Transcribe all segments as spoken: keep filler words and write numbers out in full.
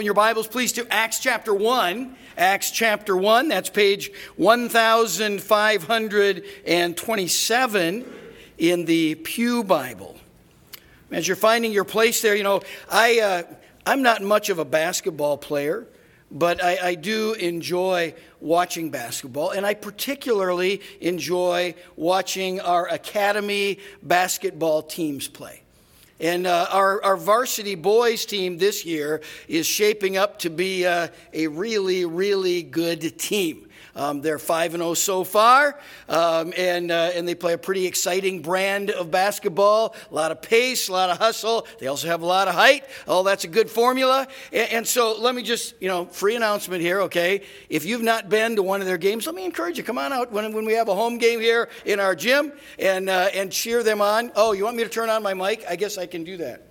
In your Bibles, please, to Acts chapter one. Acts chapter one, that's page one thousand five hundred twenty-seven in the Pew Bible. As you're finding your place there, you know, I, uh, I'm not much of a basketball player, but I, I do enjoy watching basketball, and I particularly enjoy watching our academy basketball teams play. And uh, our, our varsity boys team this year is shaping up to be uh, a really, really good team. Um, they're five and oh so far, um, and uh, and they play a pretty exciting brand of basketball. A lot of pace, a lot of hustle. They also have a lot of height. Oh, that's a good formula. And, and so let me just, you know, free announcement here, okay? If you've not been to one of their games, let me encourage you. Come on out when, when we have a home game here in our gym and uh, and cheer them on. Oh, you want me to turn on my mic? I guess I can do that.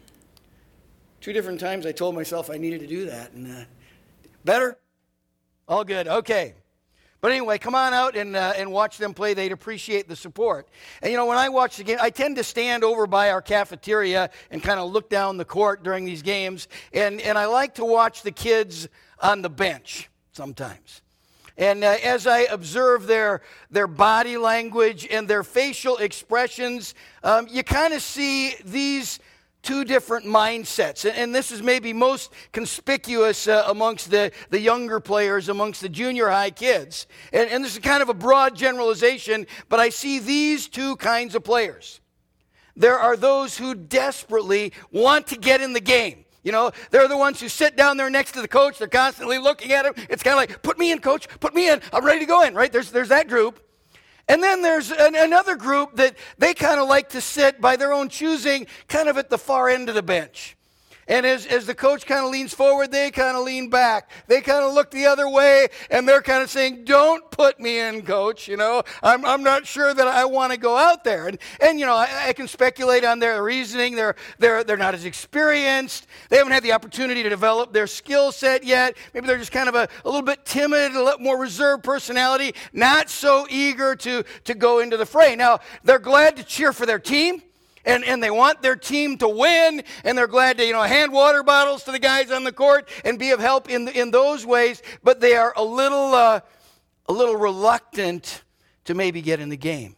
Two different times I told myself I needed to do that. And uh, better? All good. Okay. But anyway, come on out and uh, and watch them play. They'd appreciate the support. And, you know, when I watch the game, I tend to stand over by our cafeteria and kind of look down the court during these games. And, and I like to watch the kids on the bench sometimes. And uh, as I observe their, their body language and their facial expressions, um, you kind of see these two different mindsets, and this is maybe most conspicuous uh, amongst the, the younger players, amongst the junior high kids. And, and this is kind of a broad generalization, but I see these two kinds of players. There are those who desperately want to get in the game. You know, they're the ones who sit down there next to the coach. They're constantly looking at him. It's kind of like, put me in, coach, put me in. I'm ready to go in, right? There's, there's that group. And then there's an, another group that they kind of like to sit by their own choosing, kind of at the far end of the bench. And as, as the coach kind of leans forward, they kind of lean back. They kind of look the other way, and they're kind of saying, don't put me in, coach. You know, I'm, I'm not sure that I want to go out there. And, and you know, I, I can speculate on their reasoning. They're, they're, they're not as experienced. They haven't had the opportunity to develop their skill set yet. Maybe they're just kind of a, a little bit timid, a little more reserved personality, not so eager to, to go into the fray. Now, they're glad to cheer for their team. And, and they want their team to win, and they're glad to, you know, hand water bottles to the guys on the court and be of help in, in those ways. But they are a little, uh, a little reluctant to maybe get in the game.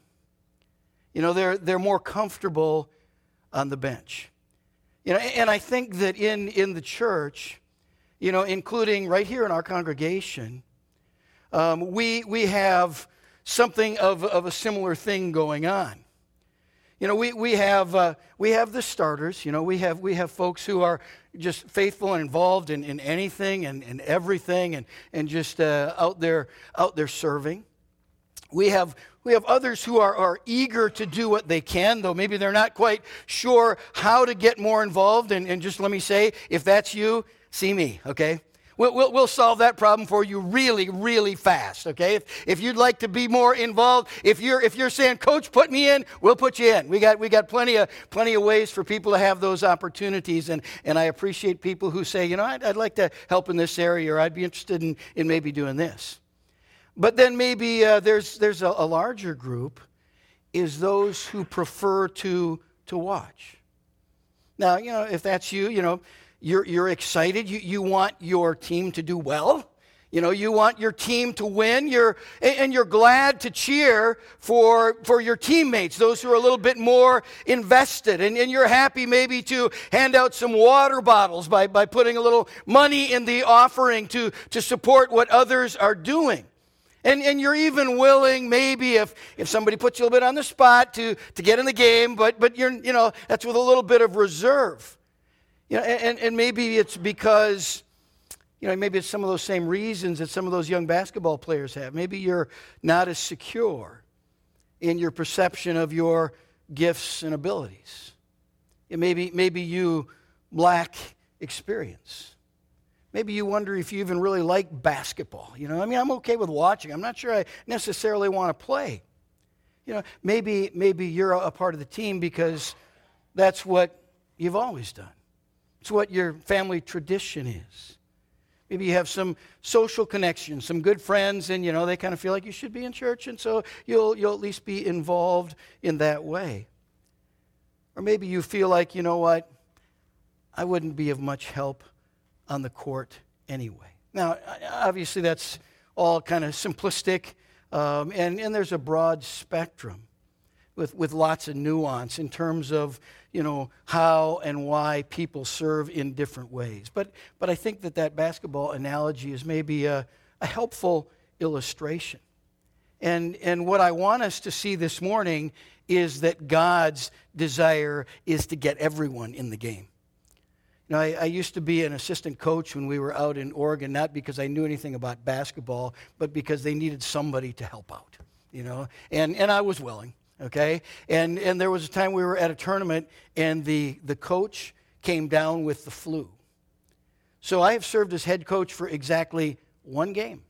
You know, they're they're more comfortable on the bench. You know, and I think that in in the church, you know, including right here in our congregation, um, we we have something of of a similar thing going on. You know, we we have uh, we have the starters. You know, we have we have folks who are just faithful and involved in, in anything and, and everything, and and just uh, out there out there serving. We have we have others who are, are eager to do what they can, though maybe they're not quite sure how to get more involved. And, and just let me say, if that's you, see me, okay? We'll, we'll, we'll solve that problem for you really, really fast, okay? If, if you'd like to be more involved, if you're if you're saying, Coach, put me in, we'll put you in. We got we got plenty of plenty of ways for people to have those opportunities, and, and I appreciate people who say, you know, I'd, I'd like to help in this area, or I'd be interested in, in maybe doing this. But then maybe uh, there's there's a, a larger group, is those who prefer to to watch. Now, you know, if that's you, you know, You're you're excited. You you want your team to do well. You know, you want your team to win. You're and you're glad to cheer for for your teammates, those who are a little bit more invested. And, and you're happy maybe to hand out some water bottles by, by putting a little money in the offering to, to support what others are doing. And and you're even willing, maybe if, if somebody puts you a little bit on the spot to, to get in the game, but but you're you know, that's with a little bit of reserve. You know, and, and maybe it's because, you know, maybe it's some of those same reasons that some of those young basketball players have. Maybe you're not as secure in your perception of your gifts and abilities. And maybe, maybe you lack experience. Maybe you wonder if you even really like basketball. You know, I mean, I'm okay with watching. I'm not sure I necessarily want to play. You know, maybe, maybe you're a part of the team because that's what you've always done. It's what your family tradition is. Maybe you have some social connections, some good friends, and, you know, they kind of feel like you should be in church, and so you'll you'll at least be involved in that way. Or maybe you feel like, you know what, I wouldn't be of much help on the court anyway. Now, obviously that's all kind of simplistic, um, and, and there's a broad spectrum with, with lots of nuance in terms of, you know, how and why people serve in different ways. But, but I think that that basketball analogy is maybe a, a helpful illustration. And, and what I want us to see this morning is that God's desire is to get everyone in the game. You know, I, I used to be an assistant coach when we were out in Oregon, not because I knew anything about basketball, but because they needed somebody to help out, you know, and, and I was willing, okay? And, and there was a time we were at a tournament, and the, the coach came down with the flu. So I have served as head coach for exactly one game.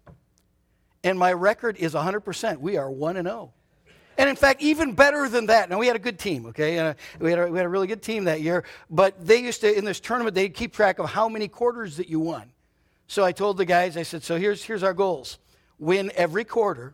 And my record is one hundred percent. We are one and oh. And in fact, even better than that. Now, we had a good team, okay? Uh, we, had a, we had a really good team that year. But they used to, in this tournament, they'd keep track of how many quarters that you won. So I told the guys, I said, so here's, here's our goals. Win every quarter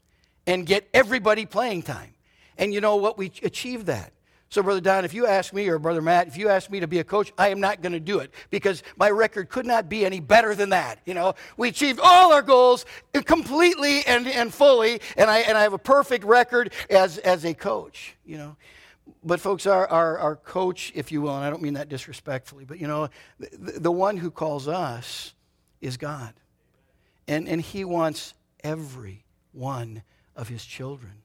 and get everybody playing time. And you know what? We achieved that. So, Brother Don, if you ask me, or Brother Matt, if you ask me to be a coach, I am not going to do it because my record could not be any better than that. You know, we achieved all our goals completely and, and fully, and I and I have a perfect record as, as a coach, you know. But folks, our, our, our coach, if you will, and I don't mean that disrespectfully, but, you know, the, the one who calls us is God. And, and he wants every one of his children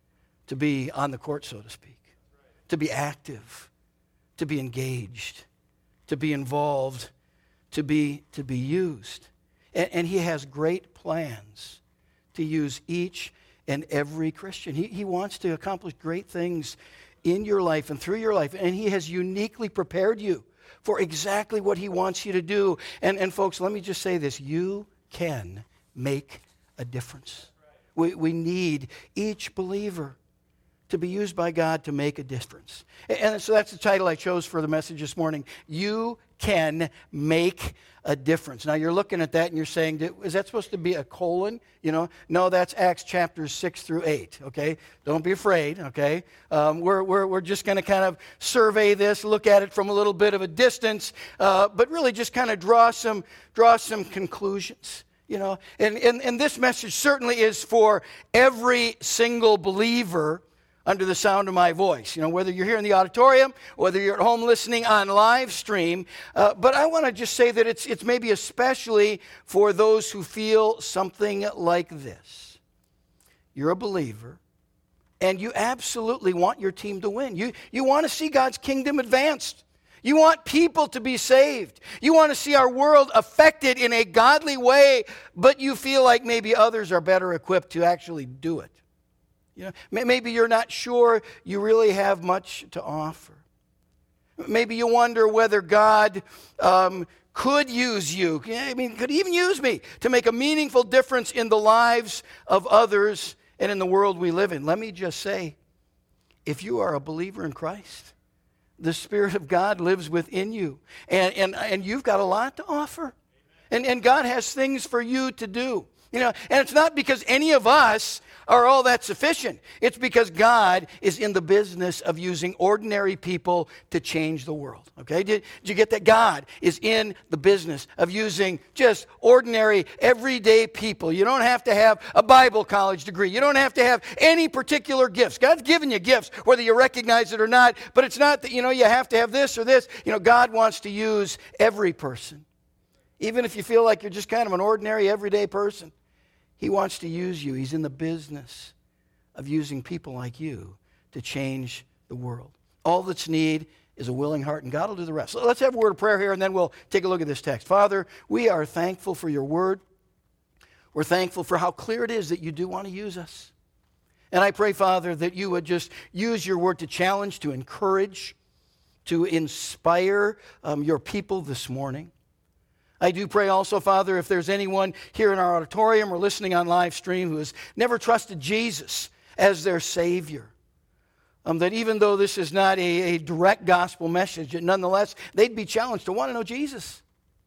to be on the court, so to speak. To be active, to be engaged, to be involved, to be, to be used. And, and he has great plans to use each and every Christian. He, he wants to accomplish great things in your life and through your life, and he has uniquely prepared you for exactly what he wants you to do. And, and folks, let me just say this. You can make a difference. We, we need each believer to be used by God to make a difference. And so that's the title I chose for the message this morning. You can make a difference. Now you're looking at that and you're saying, is that supposed to be a colon? You know, no, that's Acts chapters six through eight, okay? Don't be afraid, okay? Um, we're, we're, we're just going to kind of survey this, look at it from a little bit of a distance, uh, but really just kind of draw some, draw some conclusions. You know, and, and, and this message certainly is for every single believer under the sound of my voice, you know, whether you're here in the auditorium, whether you're at home listening on live stream. Uh, but I want to just say that it's it's maybe especially for those who feel something like this. You're a believer, and you absolutely want your team to win. You, you want to see God's kingdom advanced. You want people to be saved. You want to see our world affected in a godly way, but you feel like maybe others are better equipped to actually do it. You know, maybe you're not sure you really have much to offer. Maybe you wonder whether God um, could use you, I mean, could even use me to make a meaningful difference in the lives of others and in the world we live in. Let me just say, if you are a believer in Christ, the Spirit of God lives within you, and, and, and you've got a lot to offer. And, and God has things for you to do. You know, and it's not because any of us are all that sufficient. It's because God is in the business of using ordinary people to change the world. Okay? Did, did you get that? God is in the business of using just ordinary, everyday people. You don't have to have a Bible college degree. You don't have to have any particular gifts. God's given you gifts, whether you recognize it or not. But it's not that, you know, you have to have this or this. You know, God wants to use every person. Even if you feel like you're just kind of an ordinary, everyday person. He wants to use you. He's in the business of using people like you to change the world. All that's needed is a willing heart, and God will do the rest. So let's have a word of prayer here, and then we'll take a look at this text. Father, we are thankful for your word. We're thankful for how clear it is that you do want to use us. And I pray, Father, that you would just use your word to challenge, to encourage, to inspire um, your people this morning. I do pray also, Father, if there's anyone here in our auditorium or listening on live stream who has never trusted Jesus as their Savior, um, that even though this is not a, a direct gospel message, that nonetheless, they'd be challenged to want to know Jesus,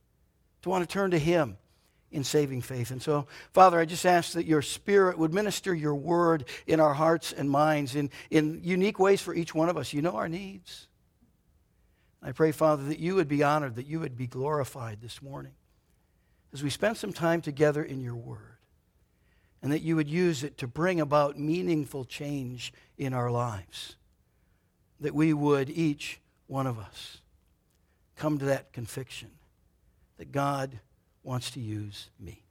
to want to turn to Him in saving faith. And so, Father, I just ask that your Spirit would minister your word in our hearts and minds in, in unique ways for each one of us. You know our needs. I pray, Father, that you would be honored, that you would be glorified this morning as we spend some time together in your word, and that you would use it to bring about meaningful change in our lives, that we would, each one of us, come to that conviction that God wants to use me.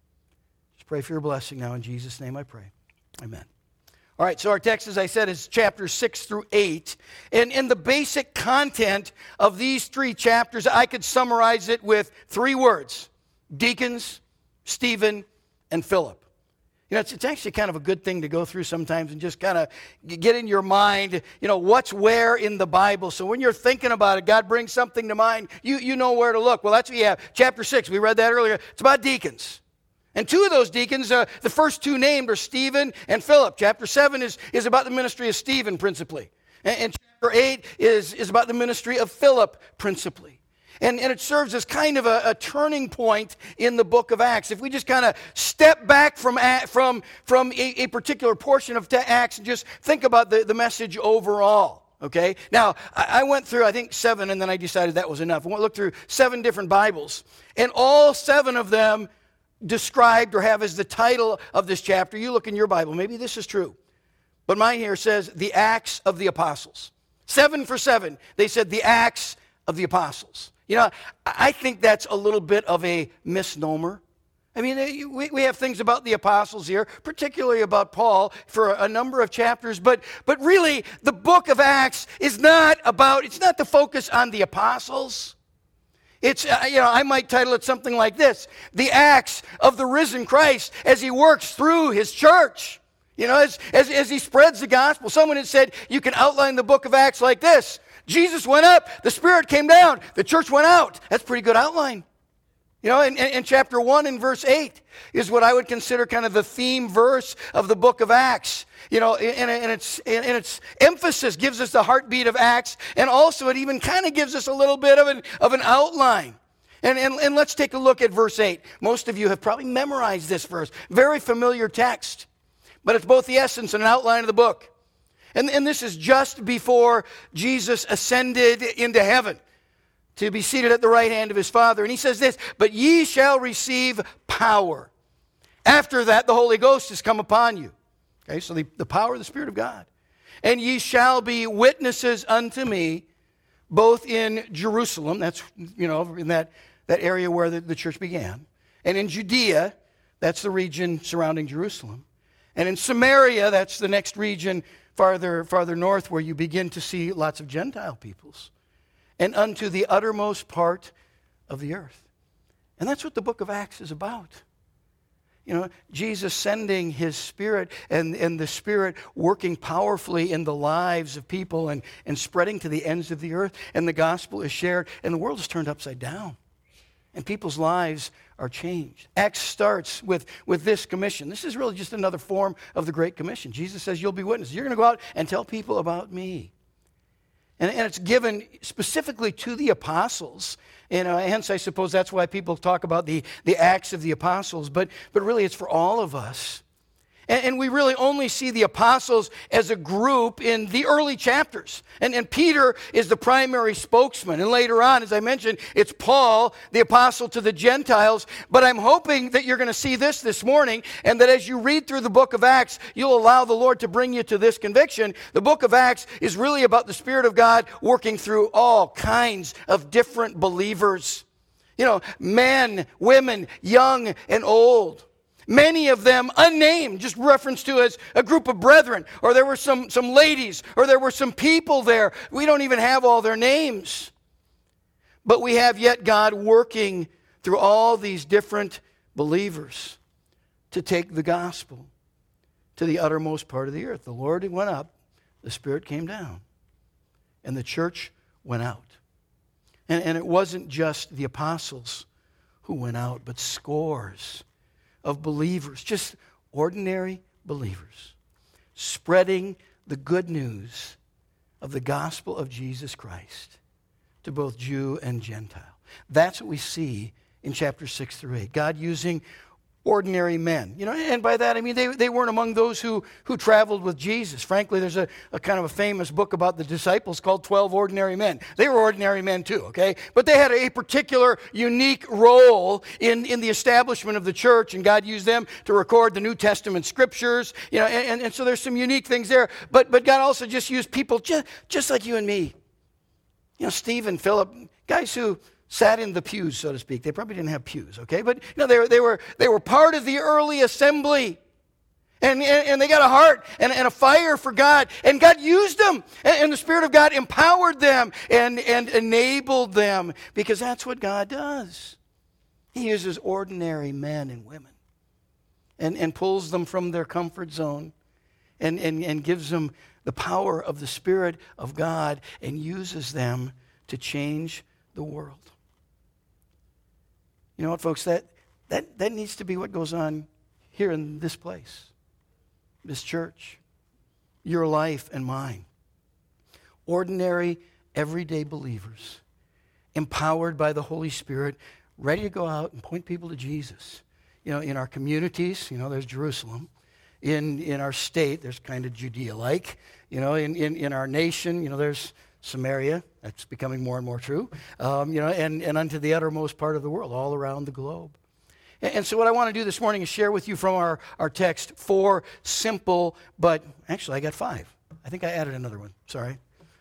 Just pray for your blessing now. In Jesus' name I pray. Amen. All right, so our text, as I said, is chapters six through eight. And in the basic content of these three chapters, I could summarize it with three words: deacons, Stephen, and Philip. You know, it's, it's actually kind of a good thing to go through sometimes and just kind of get in your mind, you know, what's where in the Bible. So when you're thinking about it, God brings something to mind, you, you know where to look. Well, that's what you have. Chapter six, we read that earlier. It's about deacons. And two of those deacons, uh, the first two named are Stephen and Philip. Chapter seven is, is about the ministry of Stephen principally. And, and chapter eight is, is about the ministry of Philip principally. And, and it serves as kind of a, a turning point in the book of Acts. If we just kind of step back from, from, from a, a particular portion of Acts and just think about the, the message overall. Okay? Now, I, I went through, I think, seven, and then I decided that was enough. I went look through seven different Bibles. And all seven of them described or have as the title of this chapter. You look in your Bible, maybe this is true. But mine here says, the Acts of the Apostles. Seven for seven. They said the Acts of the Apostles. You know, I think that's a little bit of a misnomer. I mean, we have things about the apostles here, particularly about Paul for a number of chapters, but, but really the book of Acts is not about, it's not the focus on the apostles. It's, you know, I might title it something like this: the Acts of the risen Christ as he works through his church. You know, as, as, as he spreads the gospel. Someone had said you can outline the book of Acts like this: Jesus went up, the Spirit came down, the church went out. That's a pretty good outline. You know, in, in chapter one and verse eight is what I would consider kind of the theme verse of the book of Acts. You know, and, and, its, and its emphasis gives us the heartbeat of Acts, and also it even kind of gives us a little bit of an, of an outline. And, and, and let's take a look at verse eight. Most of you have probably memorized this verse. Very familiar text, but it's both the essence and an outline of the book. And, and this is just before Jesus ascended into heaven to be seated at the right hand of his Father. And he says this: but ye shall receive power. After that, the Holy Ghost has come upon you. Okay, so the, the power of the Spirit of God. And ye shall be witnesses unto me, both in Jerusalem, that's, you know, in that, that area where the, the church began, and in Judea, that's the region surrounding Jerusalem, and in Samaria, that's the next region farther, farther north, where you begin to see lots of Gentile peoples, and unto the uttermost part of the earth. And that's what the book of Acts is about. You know, Jesus sending his Spirit, and, and the Spirit working powerfully in the lives of people and, and spreading to the ends of the earth, and the gospel is shared, and the world is turned upside down. And people's lives are changed. Acts starts with, with this commission. This is really just another form of the Great Commission. Jesus says, you'll be witnesses. You're going to go out and tell people about me. And, and it's given specifically to the apostles. And uh, hence, I suppose that's why people talk about the, the Acts of the Apostles. But, but really, it's for all of us. And, and we really only see the apostles as a group in the early chapters. And, and Peter is the primary spokesman. And later on, as I mentioned, it's Paul, the apostle to the Gentiles. But I'm hoping that you're going to see this this morning, and that as you read through the book of Acts, you'll allow the Lord to bring you to this conviction. The book of Acts is really about the Spirit of God working through all kinds of different believers. You know, men, women, young and old. Many of them unnamed, just referenced to as a group of brethren, or there were some, some ladies, or there were some people there. We don't even have all their names. But we have yet God working through all these different believers to take the gospel to the uttermost part of the earth. The Lord went up, the Spirit came down, and the church went out. And, and it wasn't just the apostles who went out, but scores of believers, just ordinary believers, spreading the good news of the gospel of Jesus Christ to both Jew and Gentile. That's what we see in chapter six through eight. God using ordinary men. You know, and by that I mean they, they weren't among those who, who traveled with Jesus. Frankly, there's a, a kind of a famous book about the disciples called twelve Ordinary Men. They were ordinary men too, okay? But they had a particular unique role in, in the establishment of the church, and God used them to record the New Testament scriptures. You know, and, and so there's some unique things there. But but God also just used people just, just like you and me. You know, Stephen, Philip, guys who sat in the pews, so to speak. They probably didn't have pews, okay? But you know, they were they were they were part of the early assembly. And, and, and they got a heart and, and a fire for God. And God used them. And, and the Spirit of God empowered them and, and enabled them. Because that's what God does. He uses ordinary men and women. And, and pulls them from their comfort zone. And, and, and gives them the power of the Spirit of God. And uses them to change the world. You know what, folks? That, that, that needs to be what goes on here in this place, this church, your life and mine. Ordinary, everyday believers, empowered by the Holy Spirit, ready to go out and point people to Jesus. You know, in our communities, you know, there's Jerusalem. In, in our state, there's kind of Judea-like. You know, in, in, in our nation, you know, there's Samaria. That's becoming more and more true. Um, you know, and, and unto the uttermost part of the world, all around the globe. And, and so what I want to do this morning is share with you from our, our text four simple, but actually I got five. I think I added another one. Sorry.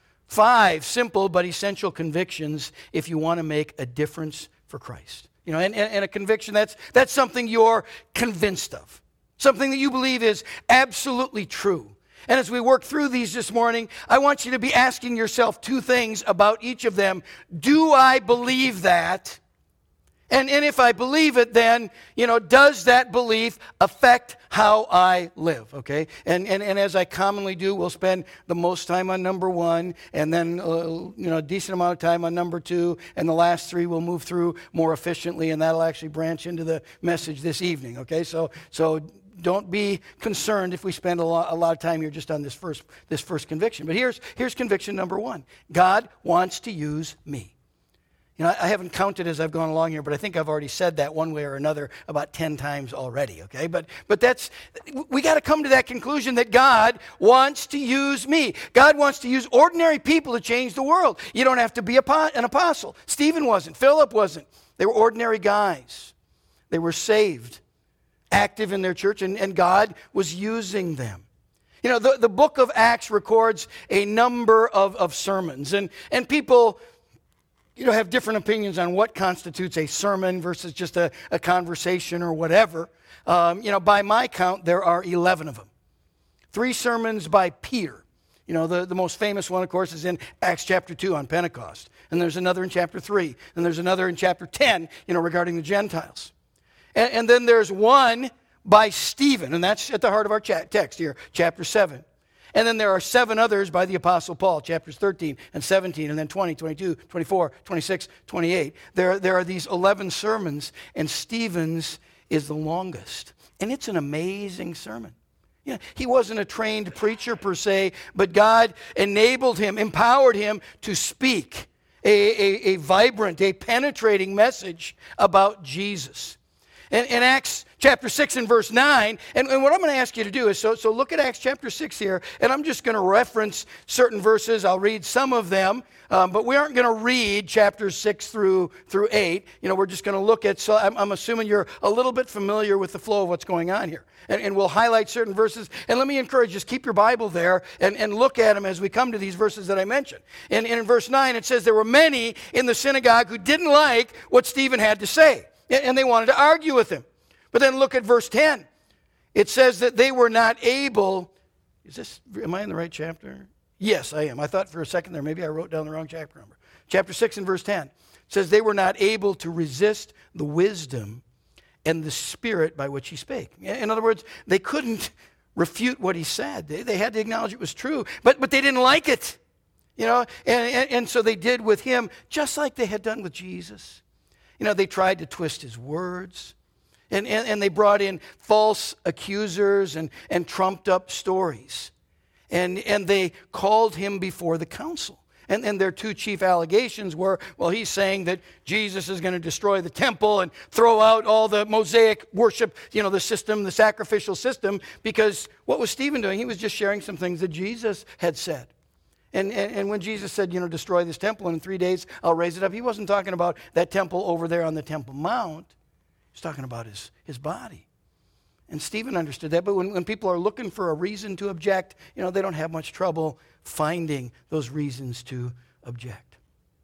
Five simple but essential convictions if you want to make a difference for Christ. You know, and, and, and a conviction, that's, that's something you're convinced of. Something that you believe is absolutely true. And as we work through these this morning, I want you to be asking yourself two things about each of them. Do I believe that? And, and if I believe it, then, you know, does that belief affect how I live, okay? And, and, and as I commonly do, we'll spend the most time on number one, and then, uh, you know, a decent amount of time on number two, and the last three we'll move through more efficiently, and that'll actually branch into the message this evening, okay? So, so don't be concerned if we spend a lot, a lot of time here just on this first, this first conviction. But here's, here's conviction number one. God wants to use me. You know, I haven't counted as I've gone along here, but I think I've already said that one way or another about ten times already, okay? But but that's, we got to come to that conclusion that God wants to use me. God wants to use ordinary people to change the world. You don't have to be an apostle. Stephen wasn't. Philip wasn't. They were ordinary guys. They were saved, active in their church, and, and God was using them. You know, the, the book of Acts records a number of, of sermons, and, and people, you know, have different opinions on what constitutes a sermon versus just a, a conversation or whatever. Um, you know, by my count, there are eleven of them. Three sermons by Peter. You know, the, the most famous one, of course, is in Acts chapter two on Pentecost. And there's another in chapter three. And there's another in chapter ten, you know, regarding the Gentiles. And, and then there's one by Stephen, and that's at the heart of our chat text here, chapter seven. And then there are seven others by the Apostle Paul, chapters thirteen and seventeen, and then twenty, twenty-two, twenty-four, twenty-six, twenty-eight. There, there are these eleven sermons, and Stephen's is the longest. And it's an amazing sermon. You know, he wasn't a trained preacher per se, but God enabled him, empowered him to speak a, a, a vibrant, a penetrating message about Jesus. In, in Acts chapter six and verse nine, and, and what I'm going to ask you to do is, so, so look at Acts chapter six here, and I'm just going to reference certain verses. I'll read some of them, um, but we aren't going to read chapters six through through eight. You know, we're just going to look at, so I'm, I'm assuming you're a little bit familiar with the flow of what's going on here. And, and we'll highlight certain verses, and let me encourage you, just keep your Bible there and, and look at them as we come to these verses that I mentioned. And, and in verse nine, it says, there were many in the synagogue who didn't like what Stephen had to say, and they wanted to argue with him. But then look at verse ten. It says that they were not able, is this, am I in the right chapter? Yes, I am. I thought for a second there, maybe I wrote down the wrong chapter number. Chapter six and verse ten. It says they were not able to resist the wisdom and the spirit by which he spake. In other words, they couldn't refute what he said. They, they had to acknowledge it was true, but, but they didn't like it. You know, and, and, and so they did with him just like they had done with Jesus. You know, they tried to twist his words, and, and, and they brought in false accusers and, and trumped up stories. And, and they called him before the council. And, and their two chief allegations were, well, he's saying that Jesus is going to destroy the temple and throw out all the Mosaic worship, you know, the system, the sacrificial system, because what was Stephen doing? He was just sharing some things that Jesus had said. And, and, and when Jesus said, you know, destroy this temple and in three days I'll raise it up, he wasn't talking about that temple over there on the Temple Mount. He was talking about his, his body. And Stephen understood that, but when, when people are looking for a reason to object, you know, they don't have much trouble finding those reasons to object.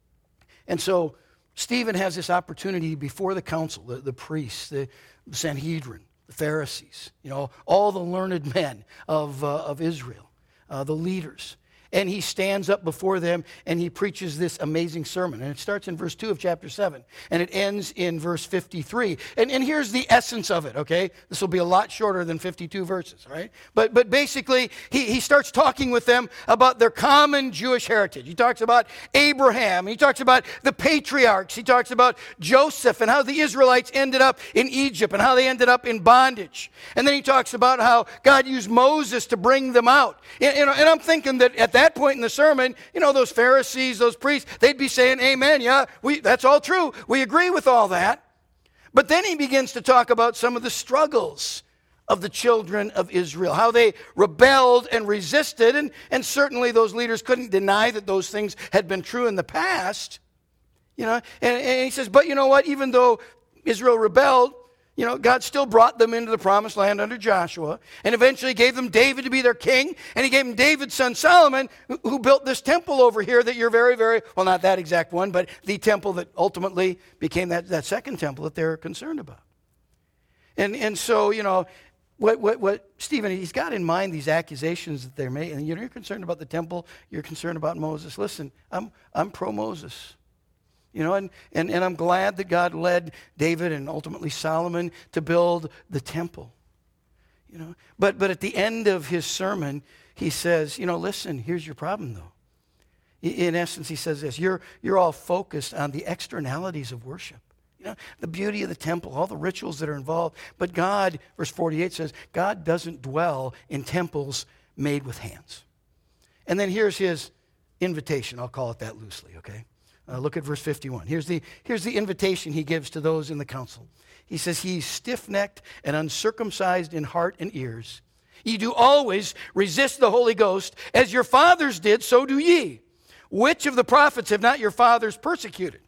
And so Stephen has this opportunity before the council, the, the priests, the Sanhedrin, the Pharisees, you know, all the learned men of, uh, of Israel, uh, the leaders. And he stands up before them and he preaches this amazing sermon. And it starts in verse two of chapter seven. And it ends in verse fifty-three. And, and here's the essence of it, okay? This will be a lot shorter than fifty-two verses, right? But, but basically, he, he starts talking with them about their common Jewish heritage. He talks about Abraham. He talks about the patriarchs. He talks about Joseph and how the Israelites ended up in Egypt and how they ended up in bondage. And then he talks about how God used Moses to bring them out. And, and, and I'm thinking that at that that point in the sermon, you know, those Pharisees, those priests, they'd be saying, amen, yeah, we, that's all true. We agree with all that. But then he begins to talk about some of the struggles of the children of Israel, how they rebelled and resisted, and, and certainly those leaders couldn't deny that those things had been true in the past. You know, and, and he says, but you know what, even though Israel rebelled, you know, God still brought them into the promised land under Joshua and eventually gave them David to be their king. And he gave them David's son Solomon, who, who built this temple over here that you're very, very, well, not that exact one, but the temple that ultimately became that, that second temple that they're concerned about. And, and so, you know, what, what, what Stephen, he's got in mind these accusations that they're making. And you're concerned about the temple, you're concerned about Moses. Listen, I'm, I'm pro-Moses. You know, and, and, and I'm glad that God led David and ultimately Solomon to build the temple. You know, but but at the end of his sermon, he says, you know, listen, here's your problem though. In essence, he says this, you're you're all focused on the externalities of worship. You know, the beauty of the temple, all the rituals that are involved. But God, verse forty-eight says, God doesn't dwell in temples made with hands. And then here's his invitation. I'll call it that loosely, okay? Uh, look at verse fifty-one. Here's the, here's the invitation he gives to those in the council. He says, he's stiff-necked and uncircumcised in heart and ears. Ye do always resist the Holy Ghost, as your fathers did, so do ye. Which of the prophets have not your fathers persecuted?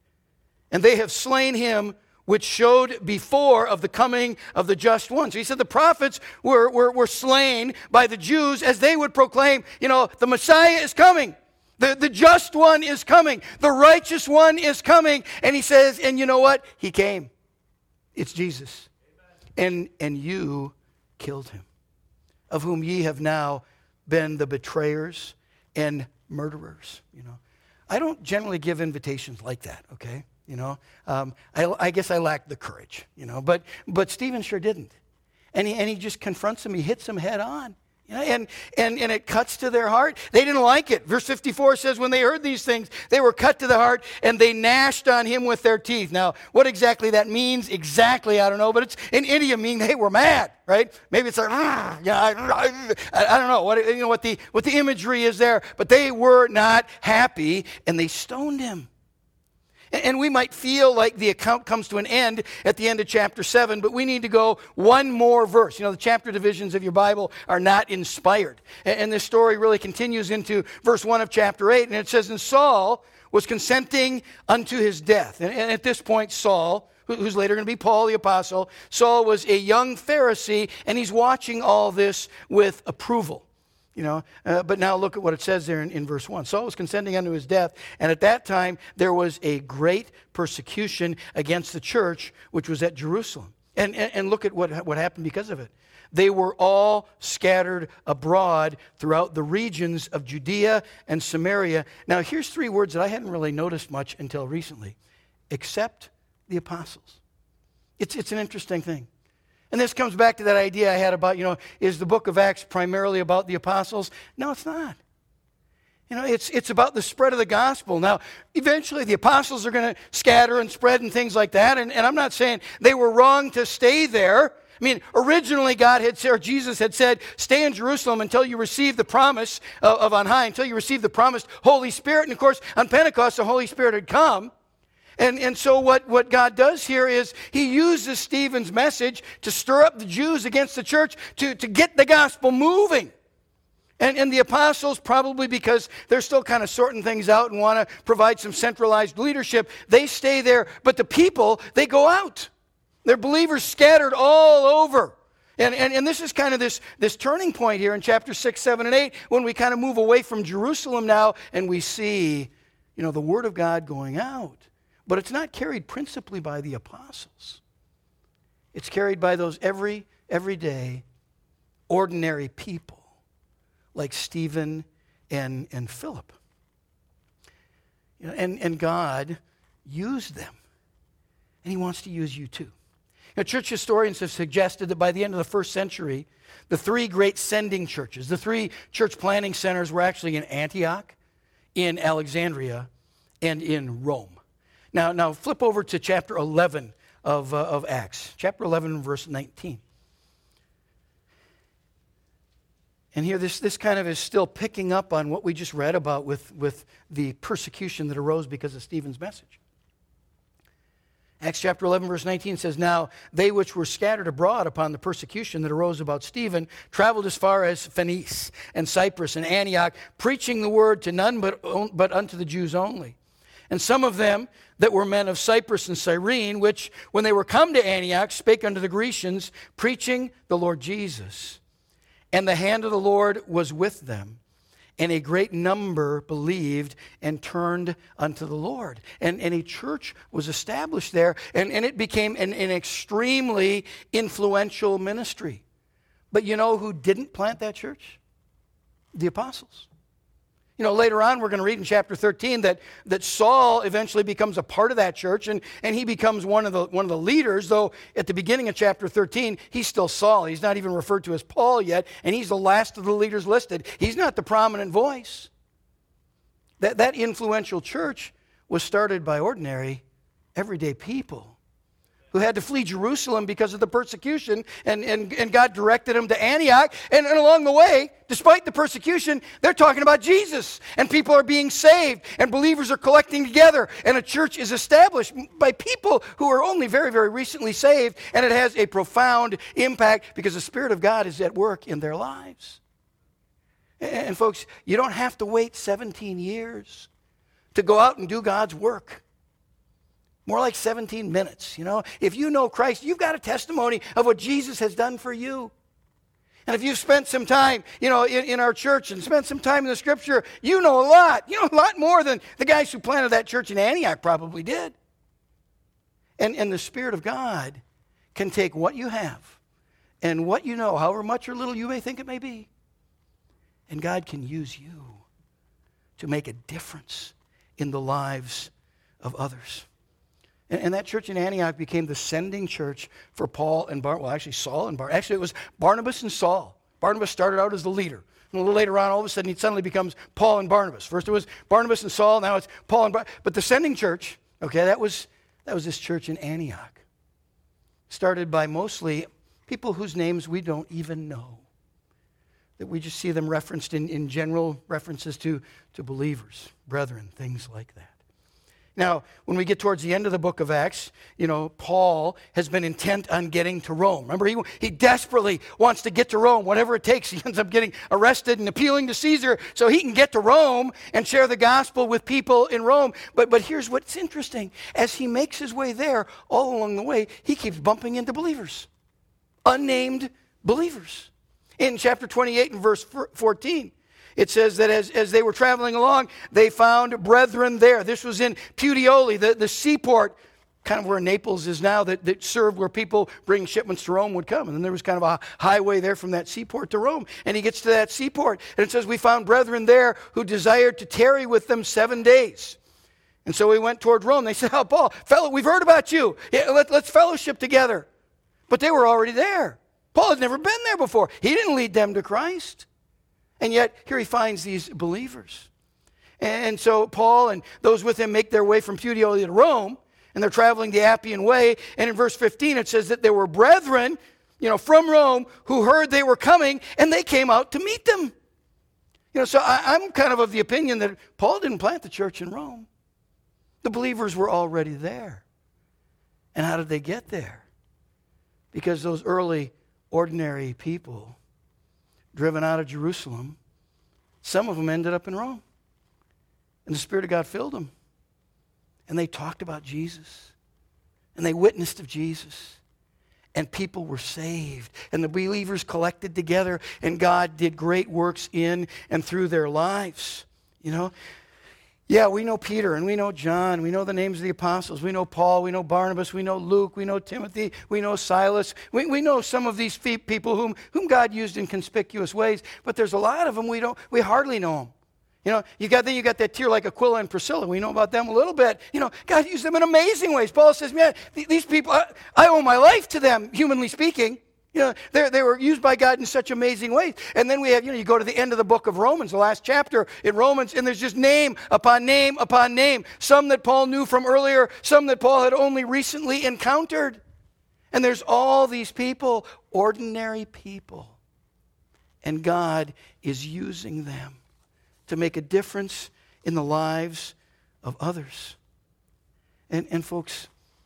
And they have slain him which showed before of the coming of the just one. So he said the prophets were, were, were slain by the Jews as they would proclaim, you know, the Messiah is coming. The, the just one is coming. The righteous one is coming. And he says, and you know what? He came. It's Jesus. And, and you killed him, of whom ye have now been the betrayers and murderers. You know, I don't generally give invitations like that, okay? You know, um, I, I guess I lacked the courage, you know, but, but Stephen sure didn't. And he, and he just confronts him. He hits him head on. You know, and, and, and it cuts to their heart. They didn't like it. Verse fifty-four says, when they heard these things, they were cut to the heart, and they gnashed on him with their teeth. Now, what exactly that means, exactly, I don't know, but it's in idiom meaning they were mad, right? Maybe it's like, yeah, I, I, I don't know what, you know what the, what the imagery is there, but they were not happy, and they stoned him. And we might feel like the account comes to an end at the end of chapter seven, but we need to go one more verse. You know, the chapter divisions of your Bible are not inspired. And this story really continues into verse one of chapter eight, and it says, and Saul was consenting unto his death. And at this point, Saul, who's later going to be Paul the apostle, Saul was a young Pharisee, and he's watching all this with approval. You know, uh, but now look at what it says there in, in verse one. Saul was consenting unto his death, and at that time there was a great persecution against the church, which was at Jerusalem. And, and, and look at what, what happened because of it. They were all scattered abroad throughout the regions of Judea and Samaria. Now, here's three words that I hadn't really noticed much until recently. Except the apostles. It's, it's an interesting thing. And this comes back to that idea I had about, you know, is the book of Acts primarily about the apostles? No, it's not. You know, it's it's about the spread of the gospel. Now, eventually the apostles are going to scatter and spread and things like that. And, and I'm not saying they were wrong to stay there. I mean, originally God had said, or Jesus had said, stay in Jerusalem until you receive the promise of, of on high, until you receive the promised Holy Spirit. And of course, on Pentecost, the Holy Spirit had come. And, and so what, what God does here is he uses Stephen's message to stir up the Jews against the church, to, to get the gospel moving. And, and the apostles, probably because they're still kind of sorting things out and want to provide some centralized leadership, they stay there. But the people, they go out. They're believers scattered all over. And, and, and this is kind of this, this turning point here in chapter six, seven, and eight, when we kind of move away from Jerusalem now and we see, you know, the word of God going out. But it's not carried principally by the apostles. It's carried by those every, everyday, ordinary people like Stephen and, and Philip. You know, and, and God used them. And he wants to use you too. You know, church historians have suggested that by the end of the first century, the three great sending churches, the three church planting centers were actually in Antioch, in Alexandria, and in Rome. Now, now flip over to chapter eleven of, uh, of Acts. Chapter eleven, verse nineteen. And here this, this kind of is still picking up on what we just read about with, with the persecution that arose because of Stephen's message. Acts chapter eleven, verse nineteen says, now they which were scattered abroad upon the persecution that arose about Stephen traveled as far as Phoenice and Cyprus and Antioch, preaching the word to none but, but unto the Jews only. And some of them that were men of Cyprus and Cyrene, which when they were come to Antioch, spake unto the Grecians, preaching the Lord Jesus. And the hand of the Lord was with them. And a great number believed and turned unto the Lord. And, and a church was established there, and, and it became an, an extremely influential ministry. But you know who didn't plant that church? The apostles. You know, later on we're going to read in chapter thirteen that, that Saul eventually becomes a part of that church, and, and he becomes one of the one of the leaders, though at the beginning of chapter thirteen, he's still Saul. He's not even referred to as Paul yet, and he's the last of the leaders listed. He's not the prominent voice. That, that influential church was started by ordinary, everyday people who had to flee Jerusalem because of the persecution, and, and, and God directed them to Antioch. And, and along the way, despite the persecution, they're talking about Jesus, and people are being saved, and believers are collecting together, and a church is established by people who are only very, very recently saved, and it has a profound impact because the Spirit of God is at work in their lives. And, and folks, you don't have to wait seventeen years to go out and do God's work. More like seventeen minutes, you know. If you know Christ, you've got a testimony of what Jesus has done for you. And if you've spent some time, you know, in, in our church and spent some time in the Scripture, you know a lot. You know a lot more than the guys who planted that church in Antioch probably did. And, and the Spirit of God can take what you have and what you know, however much or little you may think it may be, and God can use you to make a difference in the lives of others. And that church in Antioch became the sending church for Paul and Barnabas. Well, actually, Saul and Barnabas. Actually, it was Barnabas and Saul. Barnabas started out as the leader. And a little later on, all of a sudden, he suddenly becomes Paul and Barnabas. First it was Barnabas and Saul. Now it's Paul and Barnabas. But the sending church, okay, that was, that was this church in Antioch. Started by mostly people whose names we don't even know. That we just see them referenced in, in general references to, to believers, brethren, things like that. Now, when we get towards the end of the book of Acts, you know, Paul has been intent on getting to Rome. Remember, he, he desperately wants to get to Rome, whatever it takes. He ends up getting arrested and appealing to Caesar so he can get to Rome and share the gospel with people in Rome. But, but here's what's interesting. As he makes his way there, all along the way, he keeps bumping into believers, unnamed believers. In chapter twenty-eight and verse fourteen, it says that as, as they were traveling along, they found brethren there. This was in Puteoli, the, the seaport, kind of where Naples is now, that, that served where people bringing shipments to Rome would come. And then there was kind of a highway there from that seaport to Rome. And he gets to that seaport, and it says, we found brethren there who desired to tarry with them seven days. And so we went toward Rome. They said, oh, Paul, fellow, we've heard about you. Yeah, let, let's fellowship together. But they were already there. Paul had never been there before. He didn't lead them to Christ. And yet, here he finds these believers. And so Paul and those with him make their way from Puteoli to Rome, and they're traveling the Appian Way. And in verse fifteen, it says that there were brethren you know, from Rome who heard they were coming, and they came out to meet them. You know, so I, I'm kind of of the opinion that Paul didn't plant the church in Rome. The believers were already there. And how did they get there? Because those early ordinary people driven out of Jerusalem, some of them ended up in Rome. And the Spirit of God filled them. And they talked about Jesus. And they witnessed of Jesus. And people were saved. And the believers collected together. And God did great works in and through their lives. You know? Yeah, we know Peter and we know John. We know the names of the apostles. We know Paul. We know Barnabas. We know Luke. We know Timothy. We know Silas. We, we know some of these people whom, whom God used in conspicuous ways. But there's a lot of them we don't. We hardly know them. You know, you got then you got that tier like Aquila and Priscilla. We know about them a little bit. You know, God used them in amazing ways. Paul says, man, th- these people, I, I owe my life to them, humanly speaking. You know, they were used by God in such amazing ways. And then we have, you know, you go to the end of the book of Romans, the last chapter in Romans, and there's just name upon name upon name. Some that Paul knew from earlier, some that Paul had only recently encountered. And there's all these people, ordinary people. And God is using them to make a difference in the lives of others. And, and folks,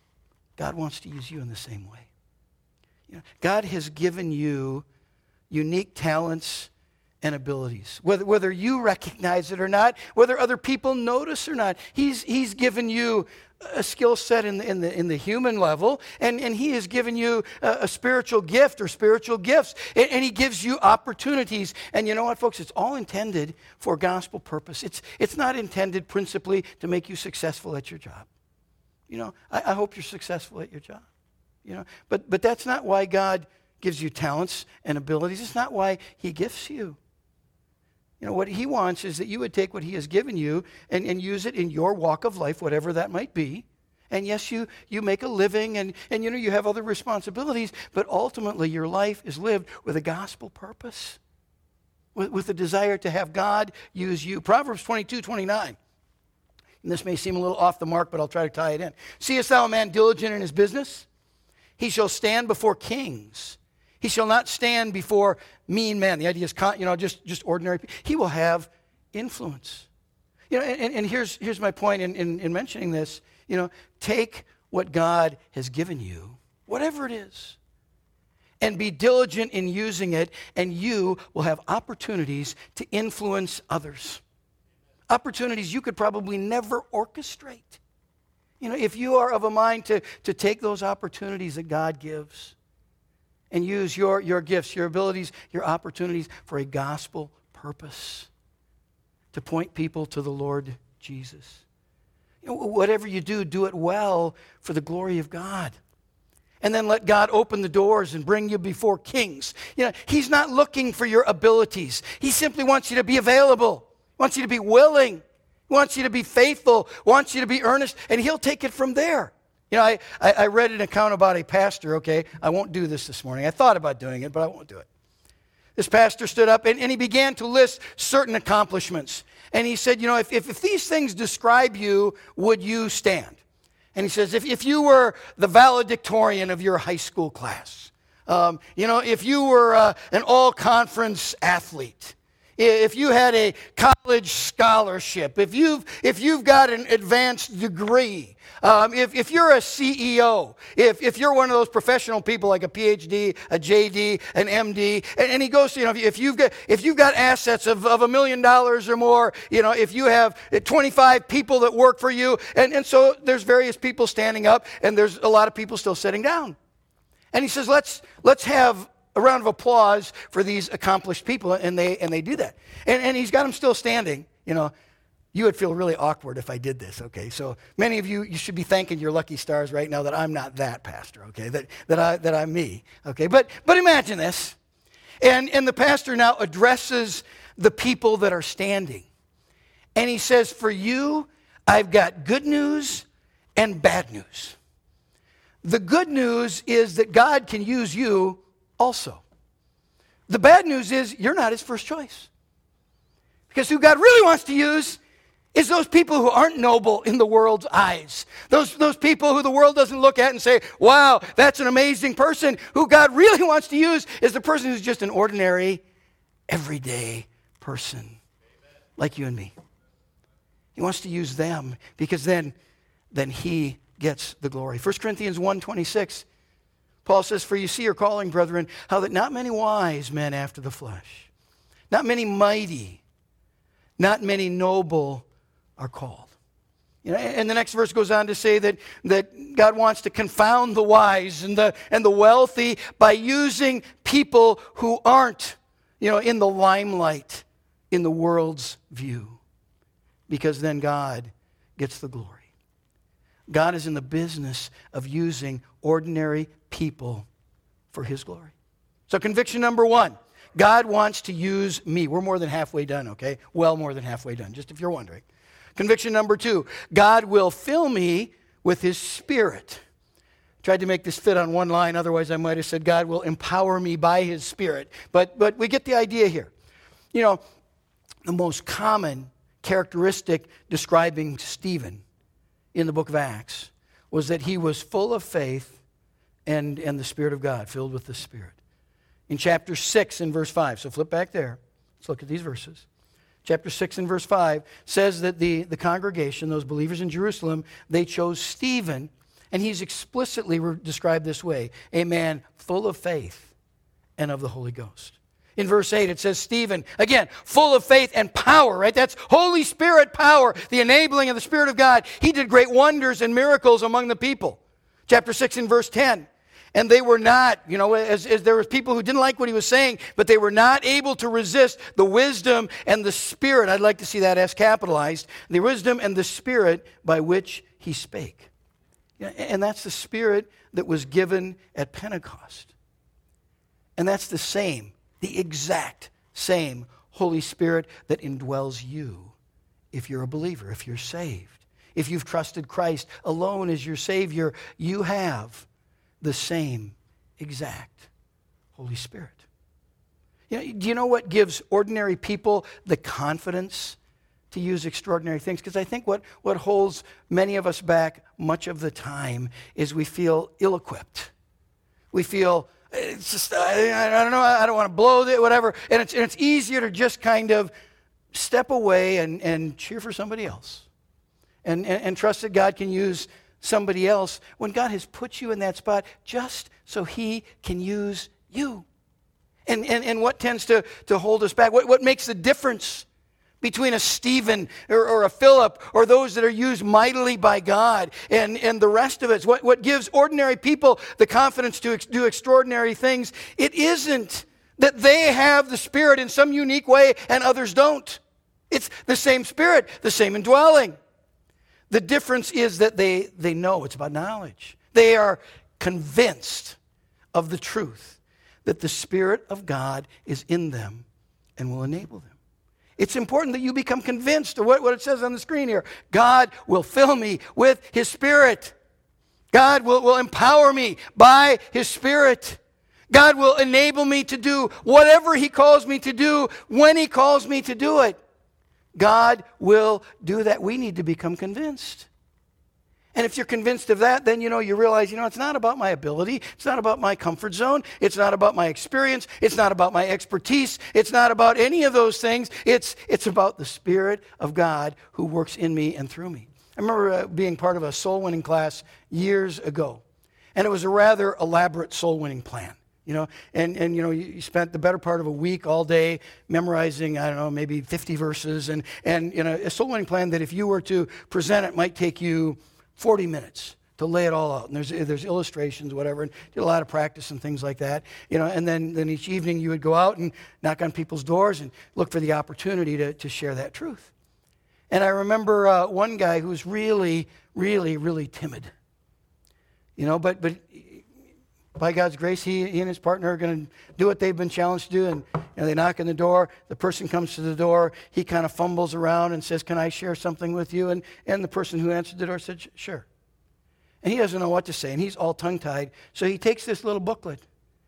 God wants to use you in the same way. You know, God has given you unique talents and abilities. Whether, whether you recognize it or not, whether other people notice or not, He's, he's given you a skill set in the, in the, in the human level, and, and He has given you a, a spiritual gift or spiritual gifts, and, and He gives you opportunities. And you know what, folks? It's all intended for gospel purpose. It's, it's not intended principally to make you successful at your job. You know, I, I hope you're successful at your job. You know, but but that's not why God gives you talents and abilities. It's not why He gifts you. You know, what He wants is that you would take what He has given you and, and use it in your walk of life, whatever that might be. And yes, you you make a living and, and you know, you have other responsibilities, but ultimately your life is lived with a gospel purpose, with, with a desire to have God use you. Proverbs twenty-two twenty-nine. And this may seem a little off the mark, but I'll try to tie it in. Seest thou a man diligent in his business? He shall stand before kings. He shall not stand before mean men. The idea is, you know, just, just ordinary people. He will have influence. You know, and, and here's, here's my point in, in, in mentioning this. You know, take what God has given you, whatever it is, and be diligent in using it, and you will have opportunities to influence others. Opportunities you could probably never orchestrate. You know, if you are of a mind to, to take those opportunities that God gives and use your, your gifts, your abilities, your opportunities for a gospel purpose, to point people to the Lord Jesus. You know, whatever you do, do it well for the glory of God. And then let God open the doors and bring you before kings. You know, He's not looking for your abilities. He simply wants you to be available, wants you to be willing, wants you to be faithful, wants you to be earnest, and He'll take it from there. You know, I, I, I read an account about a pastor, okay? I won't do this this morning. I thought about doing it, but I won't do it. This pastor stood up, and, and he began to list certain accomplishments. And he said, you know, if, if, if these things describe you, would you stand? And he says, if, if you were the valedictorian of your high school class, um, you know, if you were uh, an all-conference athlete, if you had a college scholarship, if you've, if you've got an advanced degree, um, if, if you're a C E O, if, if you're one of those professional people like a P H D, a J D, an M D, and, and he goes, you know, if you've got, if you've got assets of, of a million dollars or more, you know, if you have twenty-five people that work for you, and, and so there's various people standing up, and there's a lot of people still sitting down. And he says, let's, let's have a round of applause for these accomplished people, and they and they do that. And, and he's got them still standing. You know, you would feel really awkward if I did this, okay? So many of you, you should be thanking your lucky stars right now that I'm not that pastor, okay? That that I that I'm me, okay? But but imagine this. And and the pastor now addresses the people that are standing. And he says, for you, I've got good news and bad news. The good news is that God can use you also. The bad news is you're not His first choice. Because who God really wants to use is those people who aren't noble in the world's eyes. Those, those people who the world doesn't look at and say, wow, that's an amazing person. Who God really wants to use is the person who's just an ordinary, everyday person. Amen. Like you and me. He wants to use them because then, then he gets the glory. First Corinthians one twenty-six, Paul says, for you see your calling, brethren, how that not many wise men after the flesh, not many mighty, not many noble are called. You know, and the next verse goes on to say that, that God wants to confound the wise and the, and the wealthy by using people who aren't, you know, in the limelight in the world's view. Because then God gets the glory. God is in the business of using ordinary people for his glory. So conviction number one, God wants to use me. We're more than halfway done, okay? Well, more than halfway done, just if you're wondering. Conviction number two, God will fill me with his Spirit. Tried to make this fit on one line, otherwise I might have said God will empower me by his Spirit. But, but we get the idea here. You know, the most common characteristic describing Stephen in the book of Acts was that he was full of faith and, and the Spirit of God, filled with the Spirit. In chapter six and verse five, so flip back there. Let's look at these verses. Chapter six and verse five says that the, the congregation, those believers in Jerusalem, they chose Stephen, and he's explicitly described this way, a man full of faith and of the Holy Ghost. In verse eight, it says Stephen, again, full of faith and power, right? That's Holy Spirit power, the enabling of the Spirit of God. He did great wonders and miracles among the people. Chapter six and verse ten. And they were not, you know, as, as there were people who didn't like what he was saying, but they were not able to resist the wisdom and the Spirit. I'd like to see that as capitalized. The wisdom and the Spirit by which he spake. And that's the Spirit that was given at Pentecost. And that's the same, the exact same Holy Spirit that indwells you if you're a believer, if you're saved. If you've trusted Christ alone as your Savior, you have the same exact Holy Spirit. You know, do you know what gives ordinary people the confidence to use extraordinary things? Because I think what, what holds many of us back much of the time is we feel ill-equipped. We feel, it's just, I, I don't know, I don't want to blow it, whatever. And it's, and it's easier to just kind of step away and, and cheer for somebody else. And, and, and trust that God can use somebody else when God has put you in that spot just so he can use you. And, and, and what tends to, to hold us back? What, what makes the difference between a Stephen or, or a Philip or those that are used mightily by God and, and the rest of it? What, what gives ordinary people the confidence to ex- do extraordinary things? It isn't that they have the Spirit in some unique way and others don't. It's the same Spirit, the same indwelling. The difference is that they, they know. It's about knowledge. They are convinced of the truth that the Spirit of God is in them and will enable them. It's important that you become convinced of what, what it says on the screen here. God will fill me with his Spirit. God will, will empower me by his Spirit. God will enable me to do whatever he calls me to do when he calls me to do it. God will do that. We need to become convinced. And if you're convinced of that, then, you know, you realize, you know, it's not about my ability. It's not about my comfort zone. It's not about my experience. It's not about my expertise. It's not about any of those things. It's, it's about the Spirit of God who works in me and through me. I remember uh, being part of a soul-winning class years ago. And it was a rather elaborate soul-winning plan. You know, and, and you know, you spent the better part of a week all day memorizing, I don't know, maybe fifty verses, and, and you know, a soul winning plan that if you were to present it might take you forty minutes to lay it all out. And there's there's illustrations, whatever, and did a lot of practice and things like that. You know, and then, then each evening you would go out and knock on people's doors and look for the opportunity to, to share that truth. And I remember uh, one guy who was really, really, really timid. You know, but but by God's grace, he, he and his partner are going to do what they've been challenged to do. And you know, they knock on the door. The person comes to the door. He kind of fumbles around and says, can I share something with you? And, and the person who answered the door said, sure. And he doesn't know what to say. And he's all tongue-tied. So he takes this little booklet.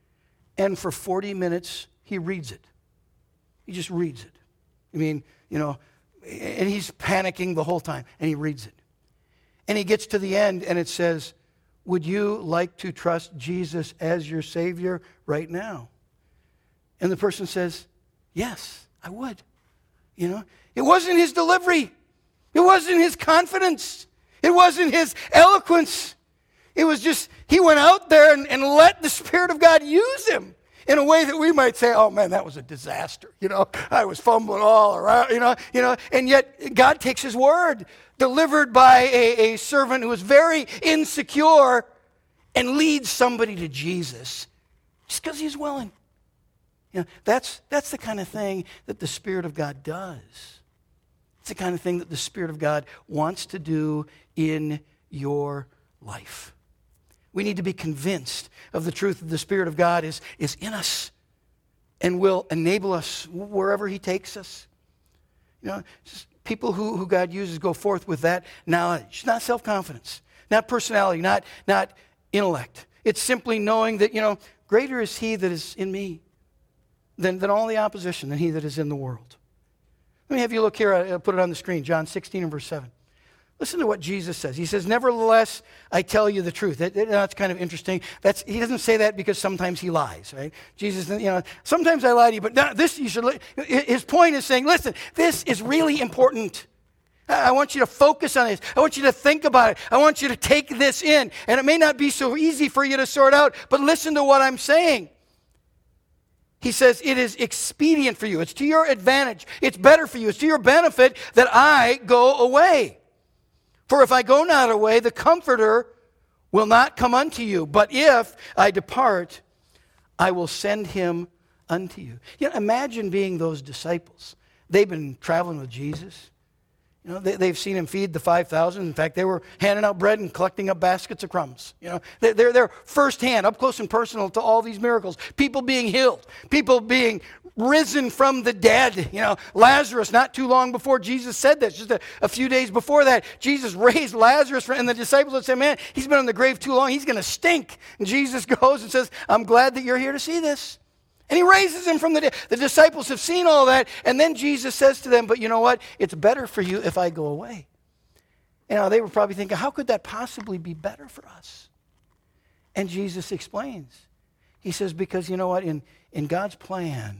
And for forty minutes, he reads it. He just reads it. I mean, you know, and he's panicking the whole time, and he reads it. And he gets to the end, and it says, would you like to trust Jesus as your Savior right now? And the person says, yes, I would. You know, it wasn't his delivery. It wasn't his confidence. It wasn't his eloquence. It was just, he went out there and, and let the Spirit of God use him in a way that we might say, oh man, that was a disaster. You know, I was fumbling all around, you know, you know, and yet God takes his word delivered by a, a servant who was very insecure and leads somebody to Jesus just because he's willing. You know, that's, that's the kind of thing that the Spirit of God does. It's the kind of thing that the Spirit of God wants to do in your life. We need to be convinced of the truth that the Spirit of God is, is in us and will enable us wherever he takes us. You know, people who, who God uses go forth with that knowledge, not self-confidence, not personality, not, not intellect. It's simply knowing that, you know, greater is he that is in me than, than all the opposition, than he that is in the world. Let me have you look here. I'll put it on the screen. John sixteen and verse seven. Listen to what Jesus says. He says, nevertheless, I tell you the truth. That, that, that's kind of interesting. That's, he doesn't say that because sometimes he lies, right? Jesus, you know, sometimes I lie to you, but no, this you should, his point is saying, listen, this is really important. I want you to focus on this. I want you to think about it. I want you to take this in. And it may not be so easy for you to sort out, but listen to what I'm saying. He says, it is expedient for you. It's to your advantage. It's better for you. It's to your benefit that I go away. For if I go not away, the Comforter will not come unto you. But if I depart, I will send him unto you. You know, imagine being those disciples. They've been traveling with Jesus. You know, they, they've seen him feed the five thousand. In fact, they were handing out bread and collecting up baskets of crumbs. You know, they're, they're, they're firsthand, up close and personal to all these miracles. People being healed. People being risen from the dead. You know, Lazarus, not too long before Jesus said this, just a, a few days before that, Jesus raised Lazarus, from, and the disciples would say, man, he's been in the grave too long. He's going to stink. And Jesus goes and says, I'm glad that you're here to see this. And he raises him from the dead. The disciples have seen all that. And then Jesus says to them, but you know what? It's better for you if I go away. You know, they were probably thinking, how could that possibly be better for us? And Jesus explains. He says, because you know what? In, in God's plan,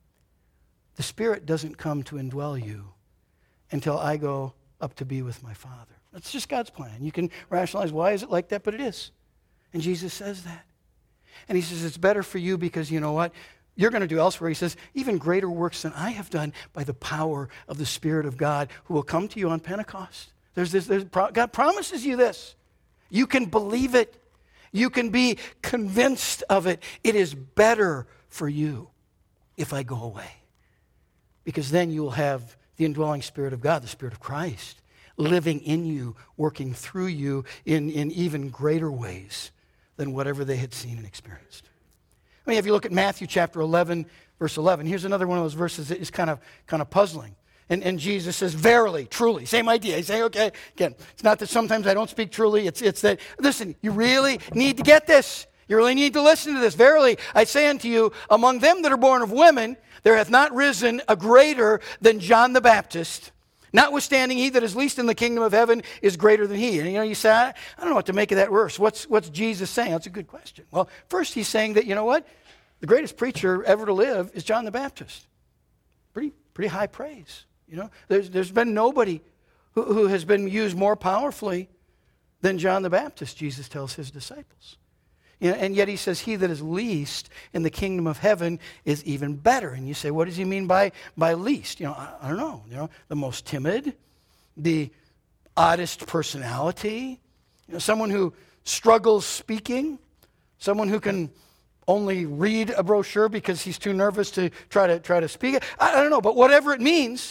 the Spirit doesn't come to indwell you until I go up to be with my Father. That's just God's plan. You can rationalize, why is it like that? But it is. And Jesus says that. And he says, it's better for you because you know what? You're going to do elsewhere. He says, even greater works than I have done by the power of the Spirit of God who will come to you on Pentecost. There's this, there's, God promises you this. You can believe it. You can be convinced of it. It is better for you if I go away. Because then you will have the indwelling Spirit of God, the Spirit of Christ, living in you, working through you in, in even greater ways than whatever they had seen and experienced. I mean, if you look at Matthew chapter eleven, verse eleven, here's another one of those verses that is kind of, kind of puzzling. And, and Jesus says, verily, truly, same idea. He's saying, okay, again, it's not that sometimes I don't speak truly. It's, it's that, listen, you really need to get this. You really need to listen to this. Verily, I say unto you, among them that are born of women, there hath not risen a greater than John the Baptist. Notwithstanding, he that is least in the kingdom of heaven is greater than he. And you know, you say, I, I don't know what to make of that verse. What's, what's Jesus saying? That's a good question. Well, first he's saying that, you know what? The greatest preacher ever to live is John the Baptist. Pretty, pretty high praise. You know, there's, there's been nobody who, who has been used more powerfully than John the Baptist, Jesus tells his disciples. You know, and yet he says, he that is least in the kingdom of heaven is even better. And you say, what does he mean by, by least? You know, I, I don't know. You know, the most timid, the oddest personality, you know, someone who struggles speaking, someone who can only read a brochure because he's too nervous to try to try to speak it. I, I don't know, but whatever it means,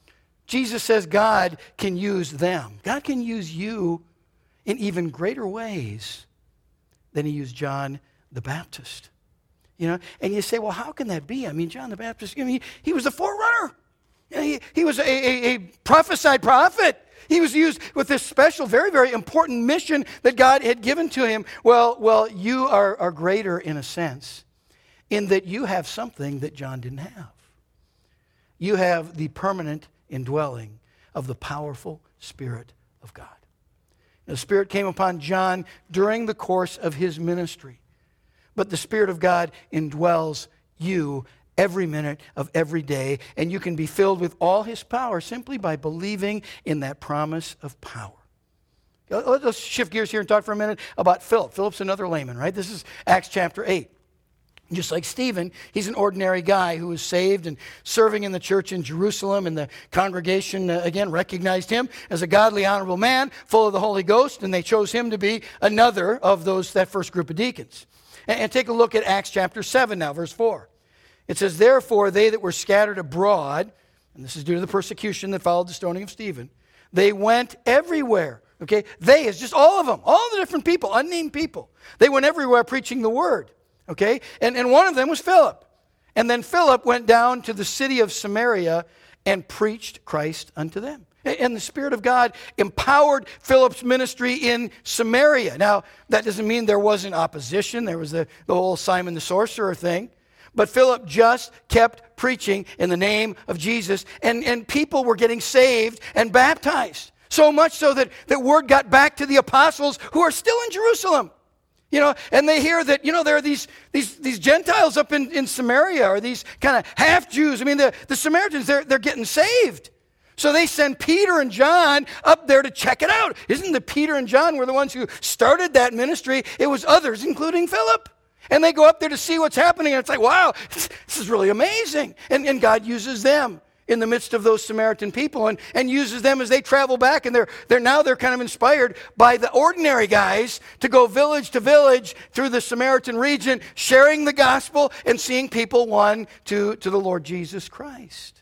Jesus says God can use them. God can use you in even greater ways than he used John the Baptist. You know, and you say, well, how can that be? I mean, John the Baptist, I mean, he, he was a forerunner. You know, he, he was a, a, a prophesied prophet. He was used with this special, very, very important mission that God had given to him. Well, well, you are, are greater in a sense, in that you have something that John didn't have. You have the permanent indwelling of the powerful Spirit of God. The Spirit came upon John during the course of his ministry. But the Spirit of God indwells you every minute of every day, and you can be filled with all his power simply by believing in that promise of power. Let's shift gears here and talk for a minute about Philip. Philip's another layman, right? This is Acts chapter eight. Just like Stephen, he's an ordinary guy who was saved and serving in the church in Jerusalem, and the congregation, uh, again, recognized him as a godly, honorable man, full of the Holy Ghost, and they chose him to be another of those, that first group of deacons. And, and take a look at Acts chapter seven now, verse four. It says, therefore, they that were scattered abroad, and this is due to the persecution that followed the stoning of Stephen, they went everywhere. Okay, they is just all of them, all the different people, unnamed people. They went everywhere preaching the word. Okay, and, and one of them was Philip. And then Philip went down to the city of Samaria and preached Christ unto them. And the Spirit of God empowered Philip's ministry in Samaria. Now, that doesn't mean there wasn't opposition. There was the, the whole Simon the sorcerer thing. But Philip just kept preaching in the name of Jesus. And, and people were getting saved and baptized. So much so that, that word got back to the apostles who are still in Jerusalem. You know, and they hear that, you know, there are these these these Gentiles up in, in Samaria, or these kind of half-Jews. I mean, the, the Samaritans, they're, they're getting saved. So they send Peter and John up there to check it out. Isn't the Peter and John were the ones who started that ministry? It was others, including Philip. And they go up there to see what's happening, and it's like, wow, this is really amazing. And, and God uses them in the midst of those Samaritan people, and, and uses them as they travel back, and they're, they're now they're kind of inspired by the ordinary guys to go village to village through the Samaritan region, sharing the gospel and seeing people won to, to the Lord Jesus Christ.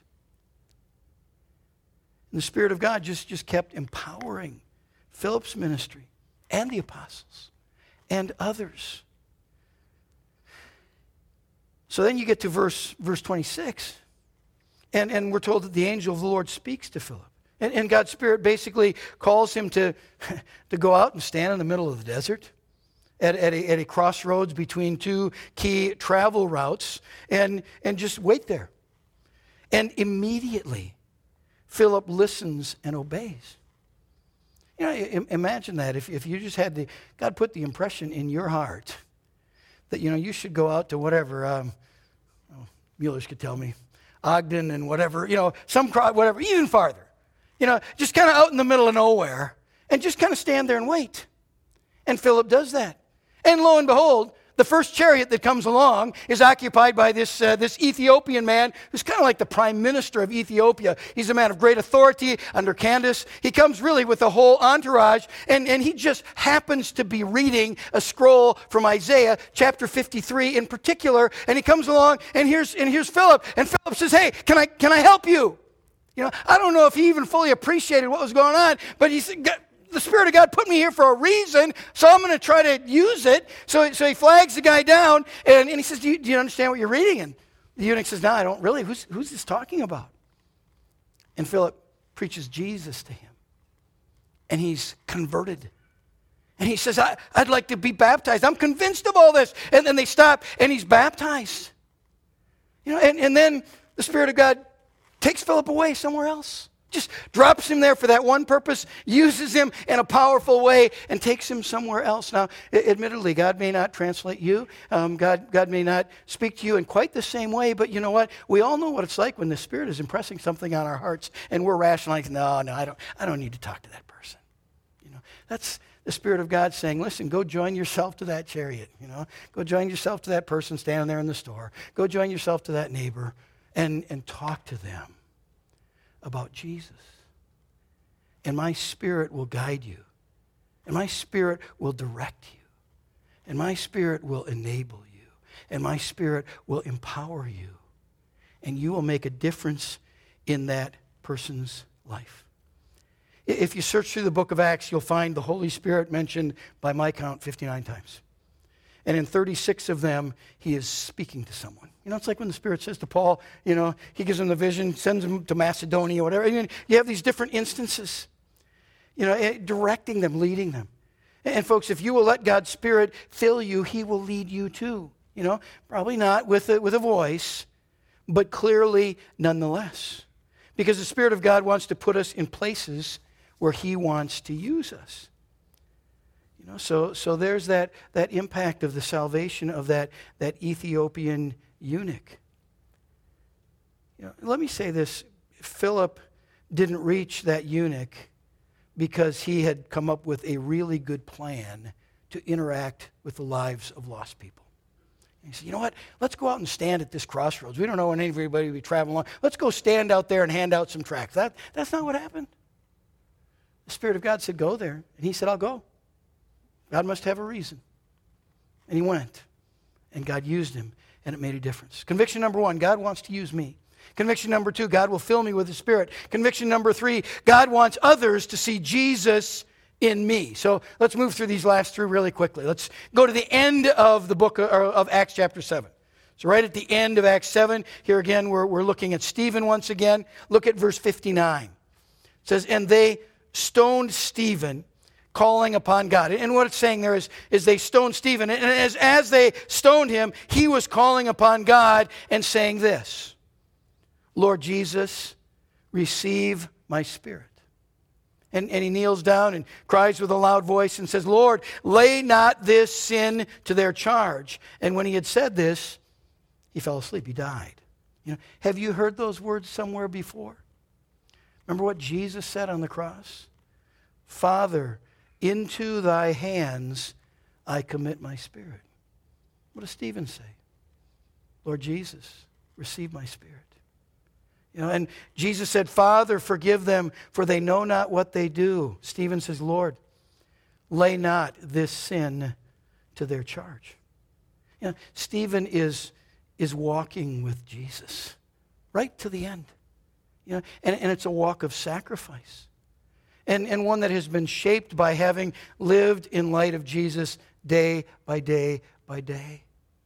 And the Spirit of God just, just kept empowering Philip's ministry and the apostles and others. So then you get to verse, verse twenty-six. And, and we're told that the angel of the Lord speaks to Philip. And, and God's Spirit basically calls him to, to go out and stand in the middle of the desert at, at, a, at a crossroads between two key travel routes, and, and just wait there. And immediately, Philip listens and obeys. You know, imagine that. If, if you just had the, God put the impression in your heart that, you know, you should go out to whatever, um, well, Mueller's could tell me, Ogden and whatever, you know, some whatever, even farther. You know, just kind of out in the middle of nowhere and just kind of stand there and wait. And Philip does that. And lo and behold, the first chariot that comes along is occupied by this, uh, this Ethiopian man who's kind of like the prime minister of Ethiopia. He's a man of great authority under Candace. He comes really with a whole entourage, and, and he just happens to be reading a scroll from Isaiah chapter fifty-three in particular, and he comes along, and here's, and here's Philip, and Philip says, hey, can I, can I help you? You know, I don't know if he even fully appreciated what was going on, but he said, the Spirit of God put me here for a reason, so I'm going to try to use it. So, so he flags the guy down, and, and he says, do you, do you understand what you're reading? And the eunuch says, no, I don't really. Who's, who's this talking about? And Philip preaches Jesus to him, and he's converted. And he says, I, I'd like to be baptized. I'm convinced of all this. And then they stop, and he's baptized. You know, and, and then the Spirit of God takes Philip away somewhere else. Just drops him there for that one purpose, uses him in a powerful way, and takes him somewhere else. Now, admittedly, God may not translate you. Um, God, God may not speak to you in quite the same way, but you know what? We all know what it's like when the Spirit is impressing something on our hearts, and we're rationalizing, no, no, I don't, I don't need to talk to that person. You know, that's the Spirit of God saying, listen, go join yourself to that chariot. You know, go join yourself to that person standing there in the store. Go join yourself to that neighbor, and, and talk to them about Jesus. And my Spirit will guide you. And my Spirit will direct you. And my Spirit will enable you. And my Spirit will empower you. And you will make a difference in that person's life. If you search through the book of Acts, you'll find the Holy Spirit mentioned, by my count, fifty-nine times. And in thirty-six of them, he is speaking to someone. You know, it's like when the Spirit says to Paul, you know, he gives him the vision, sends him to Macedonia, whatever. I mean, you have these different instances, you know, directing them, leading them. And folks, if you will let God's Spirit fill you, he will lead you too. You know, probably not with a, with a voice, but clearly nonetheless. Because the Spirit of God wants to put us in places where he wants to use us. You know, so so there's that, that impact of the salvation of that, that Ethiopian eunuch. You know, let me say this. Philip didn't reach that eunuch because he had come up with a really good plan to interact with the lives of lost people. And he said, you know what? Let's go out and stand at this crossroads. We don't know when anybody will be traveling along. Let's go stand out there and hand out some tracts. That, that's not what happened. The Spirit of God said, go there. And he said, I'll go. God must have a reason. And he went. And God used him. And it made a difference. Conviction number one, God wants to use me. Conviction number two, God will fill me with His Spirit. Conviction number three, God wants others to see Jesus in me. So let's move through these last three really quickly. Let's go to the end of the book of, of Acts chapter seven. So right at the end of Acts seven, here again we're, we're looking at Stephen once again. Look at verse fifty-nine. It says, and they stoned Stephen, calling upon God. And what it's saying there is, is they stoned Stephen. And as, as they stoned him, he was calling upon God and saying this, Lord Jesus, receive my spirit. And, and he kneels down and cries with a loud voice and says, Lord, lay not this sin to their charge. And when he had said this, he fell asleep. He died. You know, have you heard those words somewhere before? Remember what Jesus said on the cross? Father, into thy hands I commit my spirit. What does Stephen say? Lord Jesus, receive my spirit. You know, and Jesus said, Father, forgive them, for they know not what they do. Stephen says, Lord, lay not this sin to their charge. You know, Stephen is, is walking with Jesus right to the end. You know, and, and it's a walk of sacrifice. And, and one that has been shaped by having lived in light of Jesus day by day by day.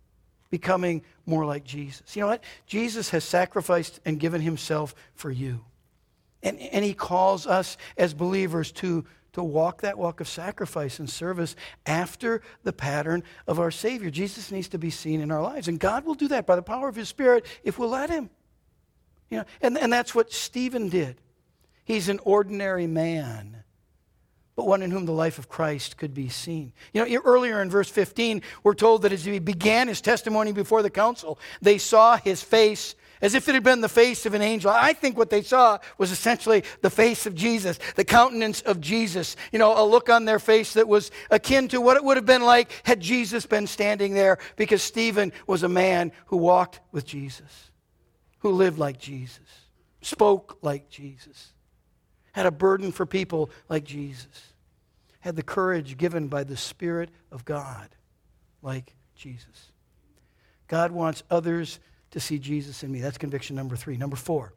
Becoming more like Jesus. You know what? Jesus has sacrificed and given himself for you. And, and he calls us as believers to, to walk that walk of sacrifice and service after the pattern of our Savior. Jesus needs to be seen in our lives. And God will do that by the power of his Spirit if we'll let him. You know, and, and that's what Stephen did. He's an ordinary man, but one in whom the life of Christ could be seen. You know, earlier in verse fifteen, we're told that as he began his testimony before the council, they saw his face as if it had been the face of an angel. I think what they saw was essentially the face of Jesus, the countenance of Jesus. You know, a look on their face that was akin to what it would have been like had Jesus been standing there, because Stephen was a man who walked with Jesus, who lived like Jesus, spoke like Jesus, had a burden for people like Jesus, had the courage given by the Spirit of God like Jesus. God wants others to see Jesus in me. That's conviction number three. Number four,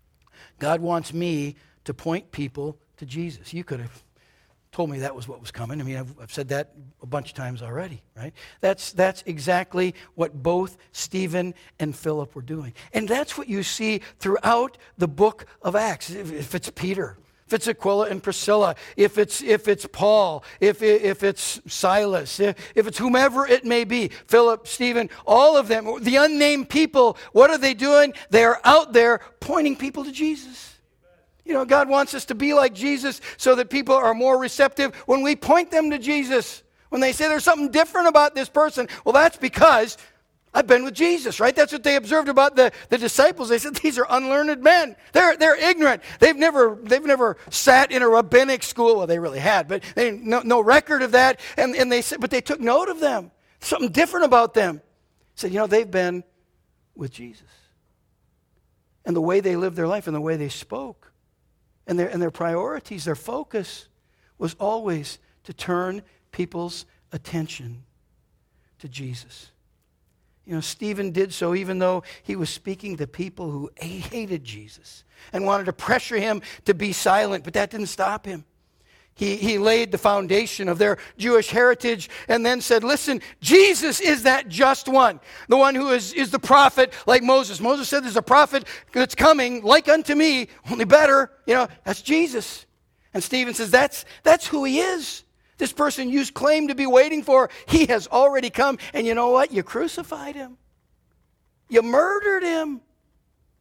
God wants me to point people to Jesus. You could have told me that was what was coming. I mean, I've, I've said that a bunch of times already, right? That's, that's exactly what both Stephen and Philip were doing. And that's what you see throughout the book of Acts. If, if it's Peter, if it's Aquila and Priscilla, if it's if it's Paul, if if it's Silas, if, if it's whomever it may be, Philip, Stephen, all of them, the unnamed people, what are they doing? They are out there pointing people to Jesus. You know, God wants us to be like Jesus so that people are more receptive when we point them to Jesus. When they say there's something different about this person, well, that's because I've been with Jesus, right? That's what they observed about the, the disciples. They said, these are unlearned men. They're, they're ignorant. They've never, they've never sat in a rabbinic school. Well, they really had, but they no, no record of that. And, and they said, but they took note of them. Something different about them. Said, you know, they've been with Jesus. And the way they lived their life and the way they spoke and their, and their priorities, their focus was always to turn people's attention to Jesus. You know, Stephen did so even though he was speaking to people who hated Jesus and wanted to pressure him to be silent, but that didn't stop him. He, he laid the foundation of their Jewish heritage and then said, listen, Jesus is that just one, the one who is, is the prophet like Moses. Moses said there's a prophet that's coming like unto me, only better. You know, that's Jesus. And Stephen says that's, that's who he is. This person you claim to be waiting for, he has already come. And you know what? You crucified him. You murdered him.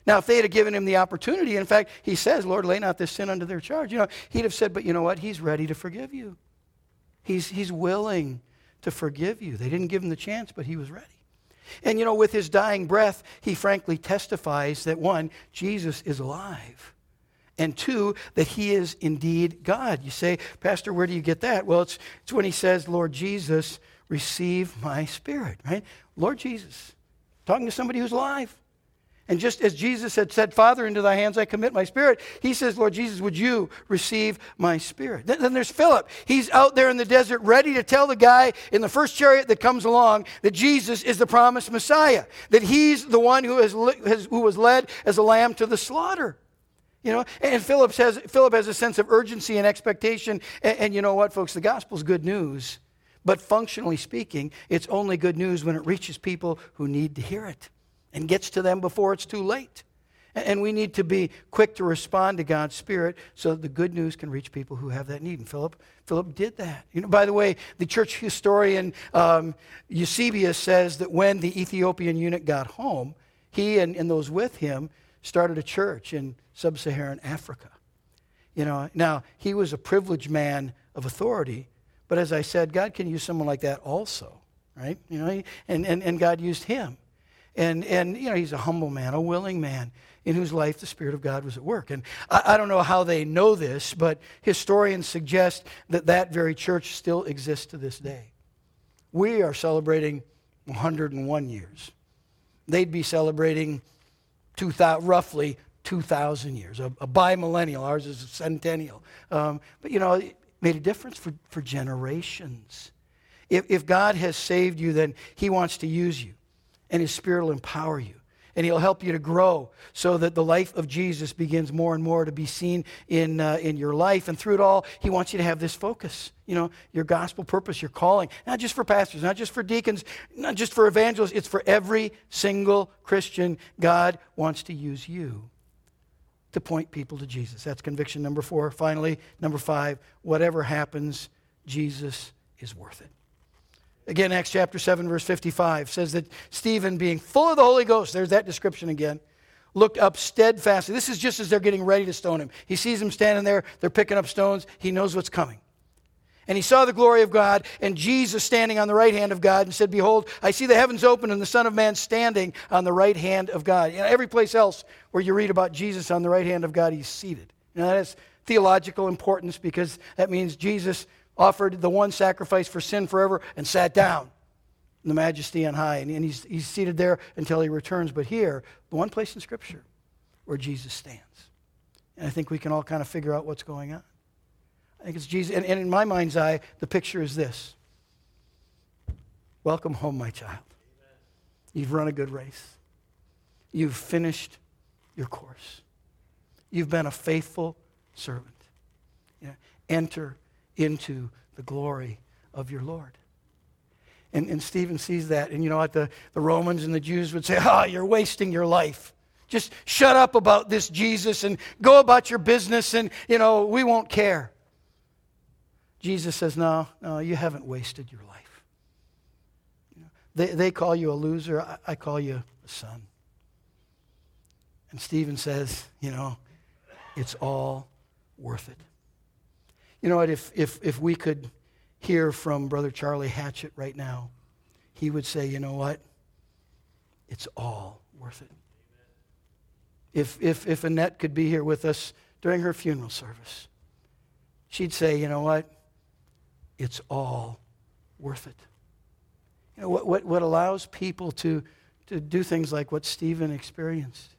Now, if they had given him the opportunity, in fact, he says, Lord, lay not this sin unto their charge. You know, he'd have said, but you know what? He's ready to forgive you. He's, he's willing to forgive you. They didn't give him the chance, but he was ready. And, you know, with his dying breath, he frankly testifies that, one, Jesus is alive. And two, that he is indeed God. You say, Pastor, where do you get that? Well, it's, it's when he says, Lord Jesus, receive my spirit, right? Lord Jesus, talking to somebody who's alive. And just as Jesus had said, Father, into thy hands I commit my spirit, he says, Lord Jesus, would you receive my spirit? Then, then there's Philip. He's out there in the desert ready to tell the guy in the first chariot that comes along that Jesus is the promised Messiah, that he's the one who, has, has, who was led as a lamb to the slaughter. You know, and Philip has, Philip has a sense of urgency and expectation. And, and you know what, folks? The gospel's good news. But functionally speaking, it's only good news when it reaches people who need to hear it and gets to them before it's too late. And we need to be quick to respond to God's Spirit so that the good news can reach people who have that need. And Philip, Philip did that. You know, by the way, the church historian um, Eusebius says that when the Ethiopian eunuch got home, he and, and those with him started a church in sub-Saharan Africa. You know, now he was a privileged man of authority, but as I said, God can use someone like that also, right? You know, and and, and God used him. And, and, you know, he's a humble man, a willing man in whose life the Spirit of God was at work. And I, I don't know how they know this, but historians suggest that that very church still exists to this day. We are celebrating one hundred one years. They'd be celebrating two thousand, roughly two thousand years, a, a bimillennial. Ours is a centennial. Um, but, you know, it made a difference for, for generations. If, if God has saved you, then he wants to use you. And his Spirit will empower you. And he'll help you to grow so that the life of Jesus begins more and more to be seen in, uh, in your life. And through it all, he wants you to have this focus. You know, your gospel purpose, your calling. Not just for pastors, not just for deacons, not just for evangelists. It's for every single Christian. God wants to use you to point people to Jesus. That's conviction number four. Finally, number five, whatever happens, Jesus is worth it. Again, Acts chapter seven, verse fifty-five says that Stephen, being full of the Holy Ghost, there's that description again, looked up steadfastly. This is just as they're getting ready to stone him. He sees them standing there. They're picking up stones. He knows what's coming. And he saw the glory of God and Jesus standing on the right hand of God and said, behold, I see the heavens open and the Son of Man standing on the right hand of God. You know, every place else where you read about Jesus on the right hand of God, he's seated. Now, that has theological importance because that means Jesus offered the one sacrifice for sin forever and sat down in the majesty on high. And, and he's, he's seated there until he returns. But here, the one place in Scripture where Jesus stands. And I think we can all kind of figure out what's going on. I think it's Jesus. And, and in my mind's eye, the picture is this. Welcome home, my child. Amen. You've run a good race. You've finished your course. You've been a faithful servant. You know, enter into the glory of your Lord. And, and Stephen sees that. And you know what? The, the Romans and the Jews would say, ah, oh, you're wasting your life. Just shut up about this Jesus and go about your business and, you know, we won't care. Jesus says, no, no, you haven't wasted your life. You know, they, they call you a loser. I, I call you a son. And Stephen says, you know, it's all worth it. You know what, if, if, if we could hear from Brother Charlie Hatchett right now, he would say, you know what, it's all worth it. If, if, if Annette could be here with us during her funeral service, she'd say, you know what, it's all worth it. You know, what, what, what allows people to, to do things like what Stephen experienced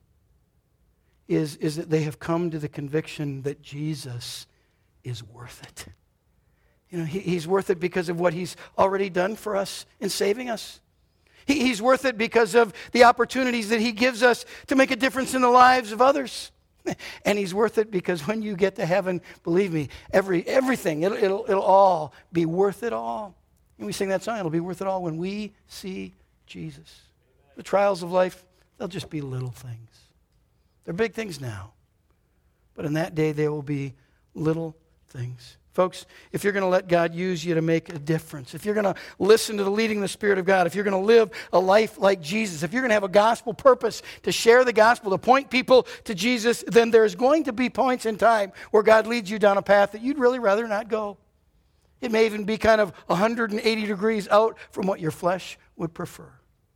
is, is that they have come to the conviction that Jesus is worth it. You know, he, he's worth it because of what he's already done for us in saving us. He, he's worth it because of the opportunities that he gives us to make a difference in the lives of others. And he's worth it because when you get to heaven, believe me, every everything, it'll, it'll, it'll all be worth it all. And we sing that song, it'll be worth it all when we see Jesus. The trials of life, they'll just be little things. They're big things now. But in that day, they will be little things. Folks, if you're going to let God use you to make a difference, if you're going to listen to the leading of the Spirit of God, if you're going to live a life like Jesus, if you're going to have a gospel purpose to share the gospel, to point people to Jesus, then there's going to be points in time where God leads you down a path that you'd really rather not go. It may even be kind of one hundred eighty degrees out from what your flesh would prefer.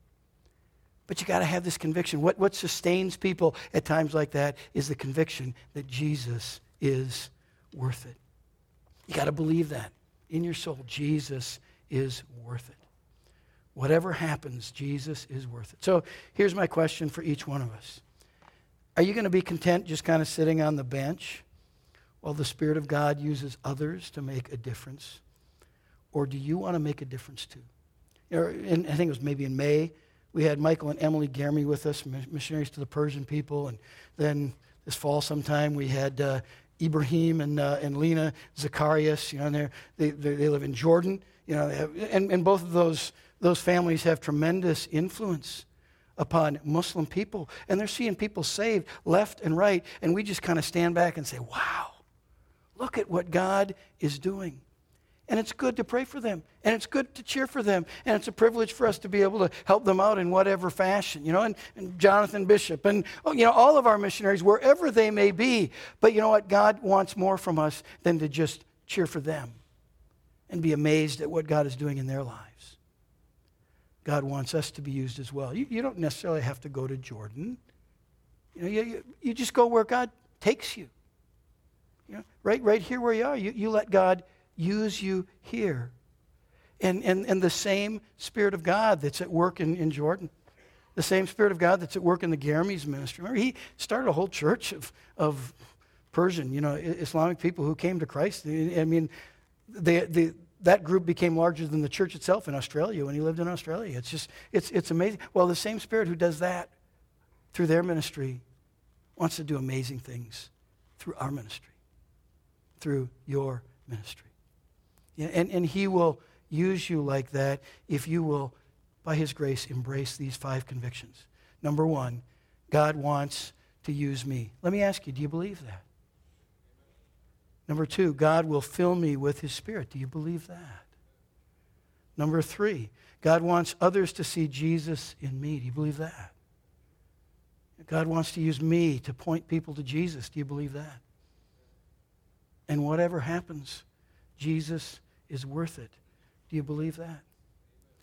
But you got to have this conviction. What, what sustains people at times like that is the conviction that Jesus is worth it. You got to believe that in your soul. Jesus is worth it. Whatever happens, Jesus is worth it. So here's my question for each one of us. Are you going to be content just kind of sitting on the bench while the Spirit of God uses others to make a difference? Or do you want to make a difference too? You know, in, I think it was maybe in May, we had Michael and Emily Germy with us, missionaries to the Persian people. And then this fall sometime we had uh, Ibrahim and uh, and Lena Zacharias, you know, and they they they live in Jordan, you know, they have, and and both of those those families have tremendous influence upon Muslim people, and they're seeing people saved left and right, and we just kind of stand back and say, "Wow, look at what God is doing." And it's good to pray for them, and it's good to cheer for them, and it's a privilege for us to be able to help them out in whatever fashion, you know, and, and Jonathan Bishop, and, oh, you know, all of our missionaries, wherever they may be. But you know what? God wants more from us than to just cheer for them and be amazed at what God is doing in their lives. God wants us to be used as well. You, you don't necessarily have to go to Jordan. You know, you, you, you just go where God takes you. You know, right, right here where you are, you, you let God use you here. And, and, and the same Spirit of God that's at work in, in Jordan, the same Spirit of God that's at work in the Germy's ministry. Remember, he started a whole church of, of Persian, you know, Islamic people who came to Christ. I mean, they, they, that group became larger than the church itself in Australia when he lived in Australia. It's just, it's, it's amazing. Well, the same Spirit who does that through their ministry wants to do amazing things through our ministry, through your ministry. Yeah, and, and he will use you like that if you will, by his grace, embrace these five convictions. Number one, God wants to use me. Let me ask you, do you believe that? Number two, God will fill me with his Spirit. Do you believe that? Number three, God wants others to see Jesus in me. Do you believe that? God wants to use me to point people to Jesus. Do you believe that? And whatever happens, Jesus is worth it. Do you believe that?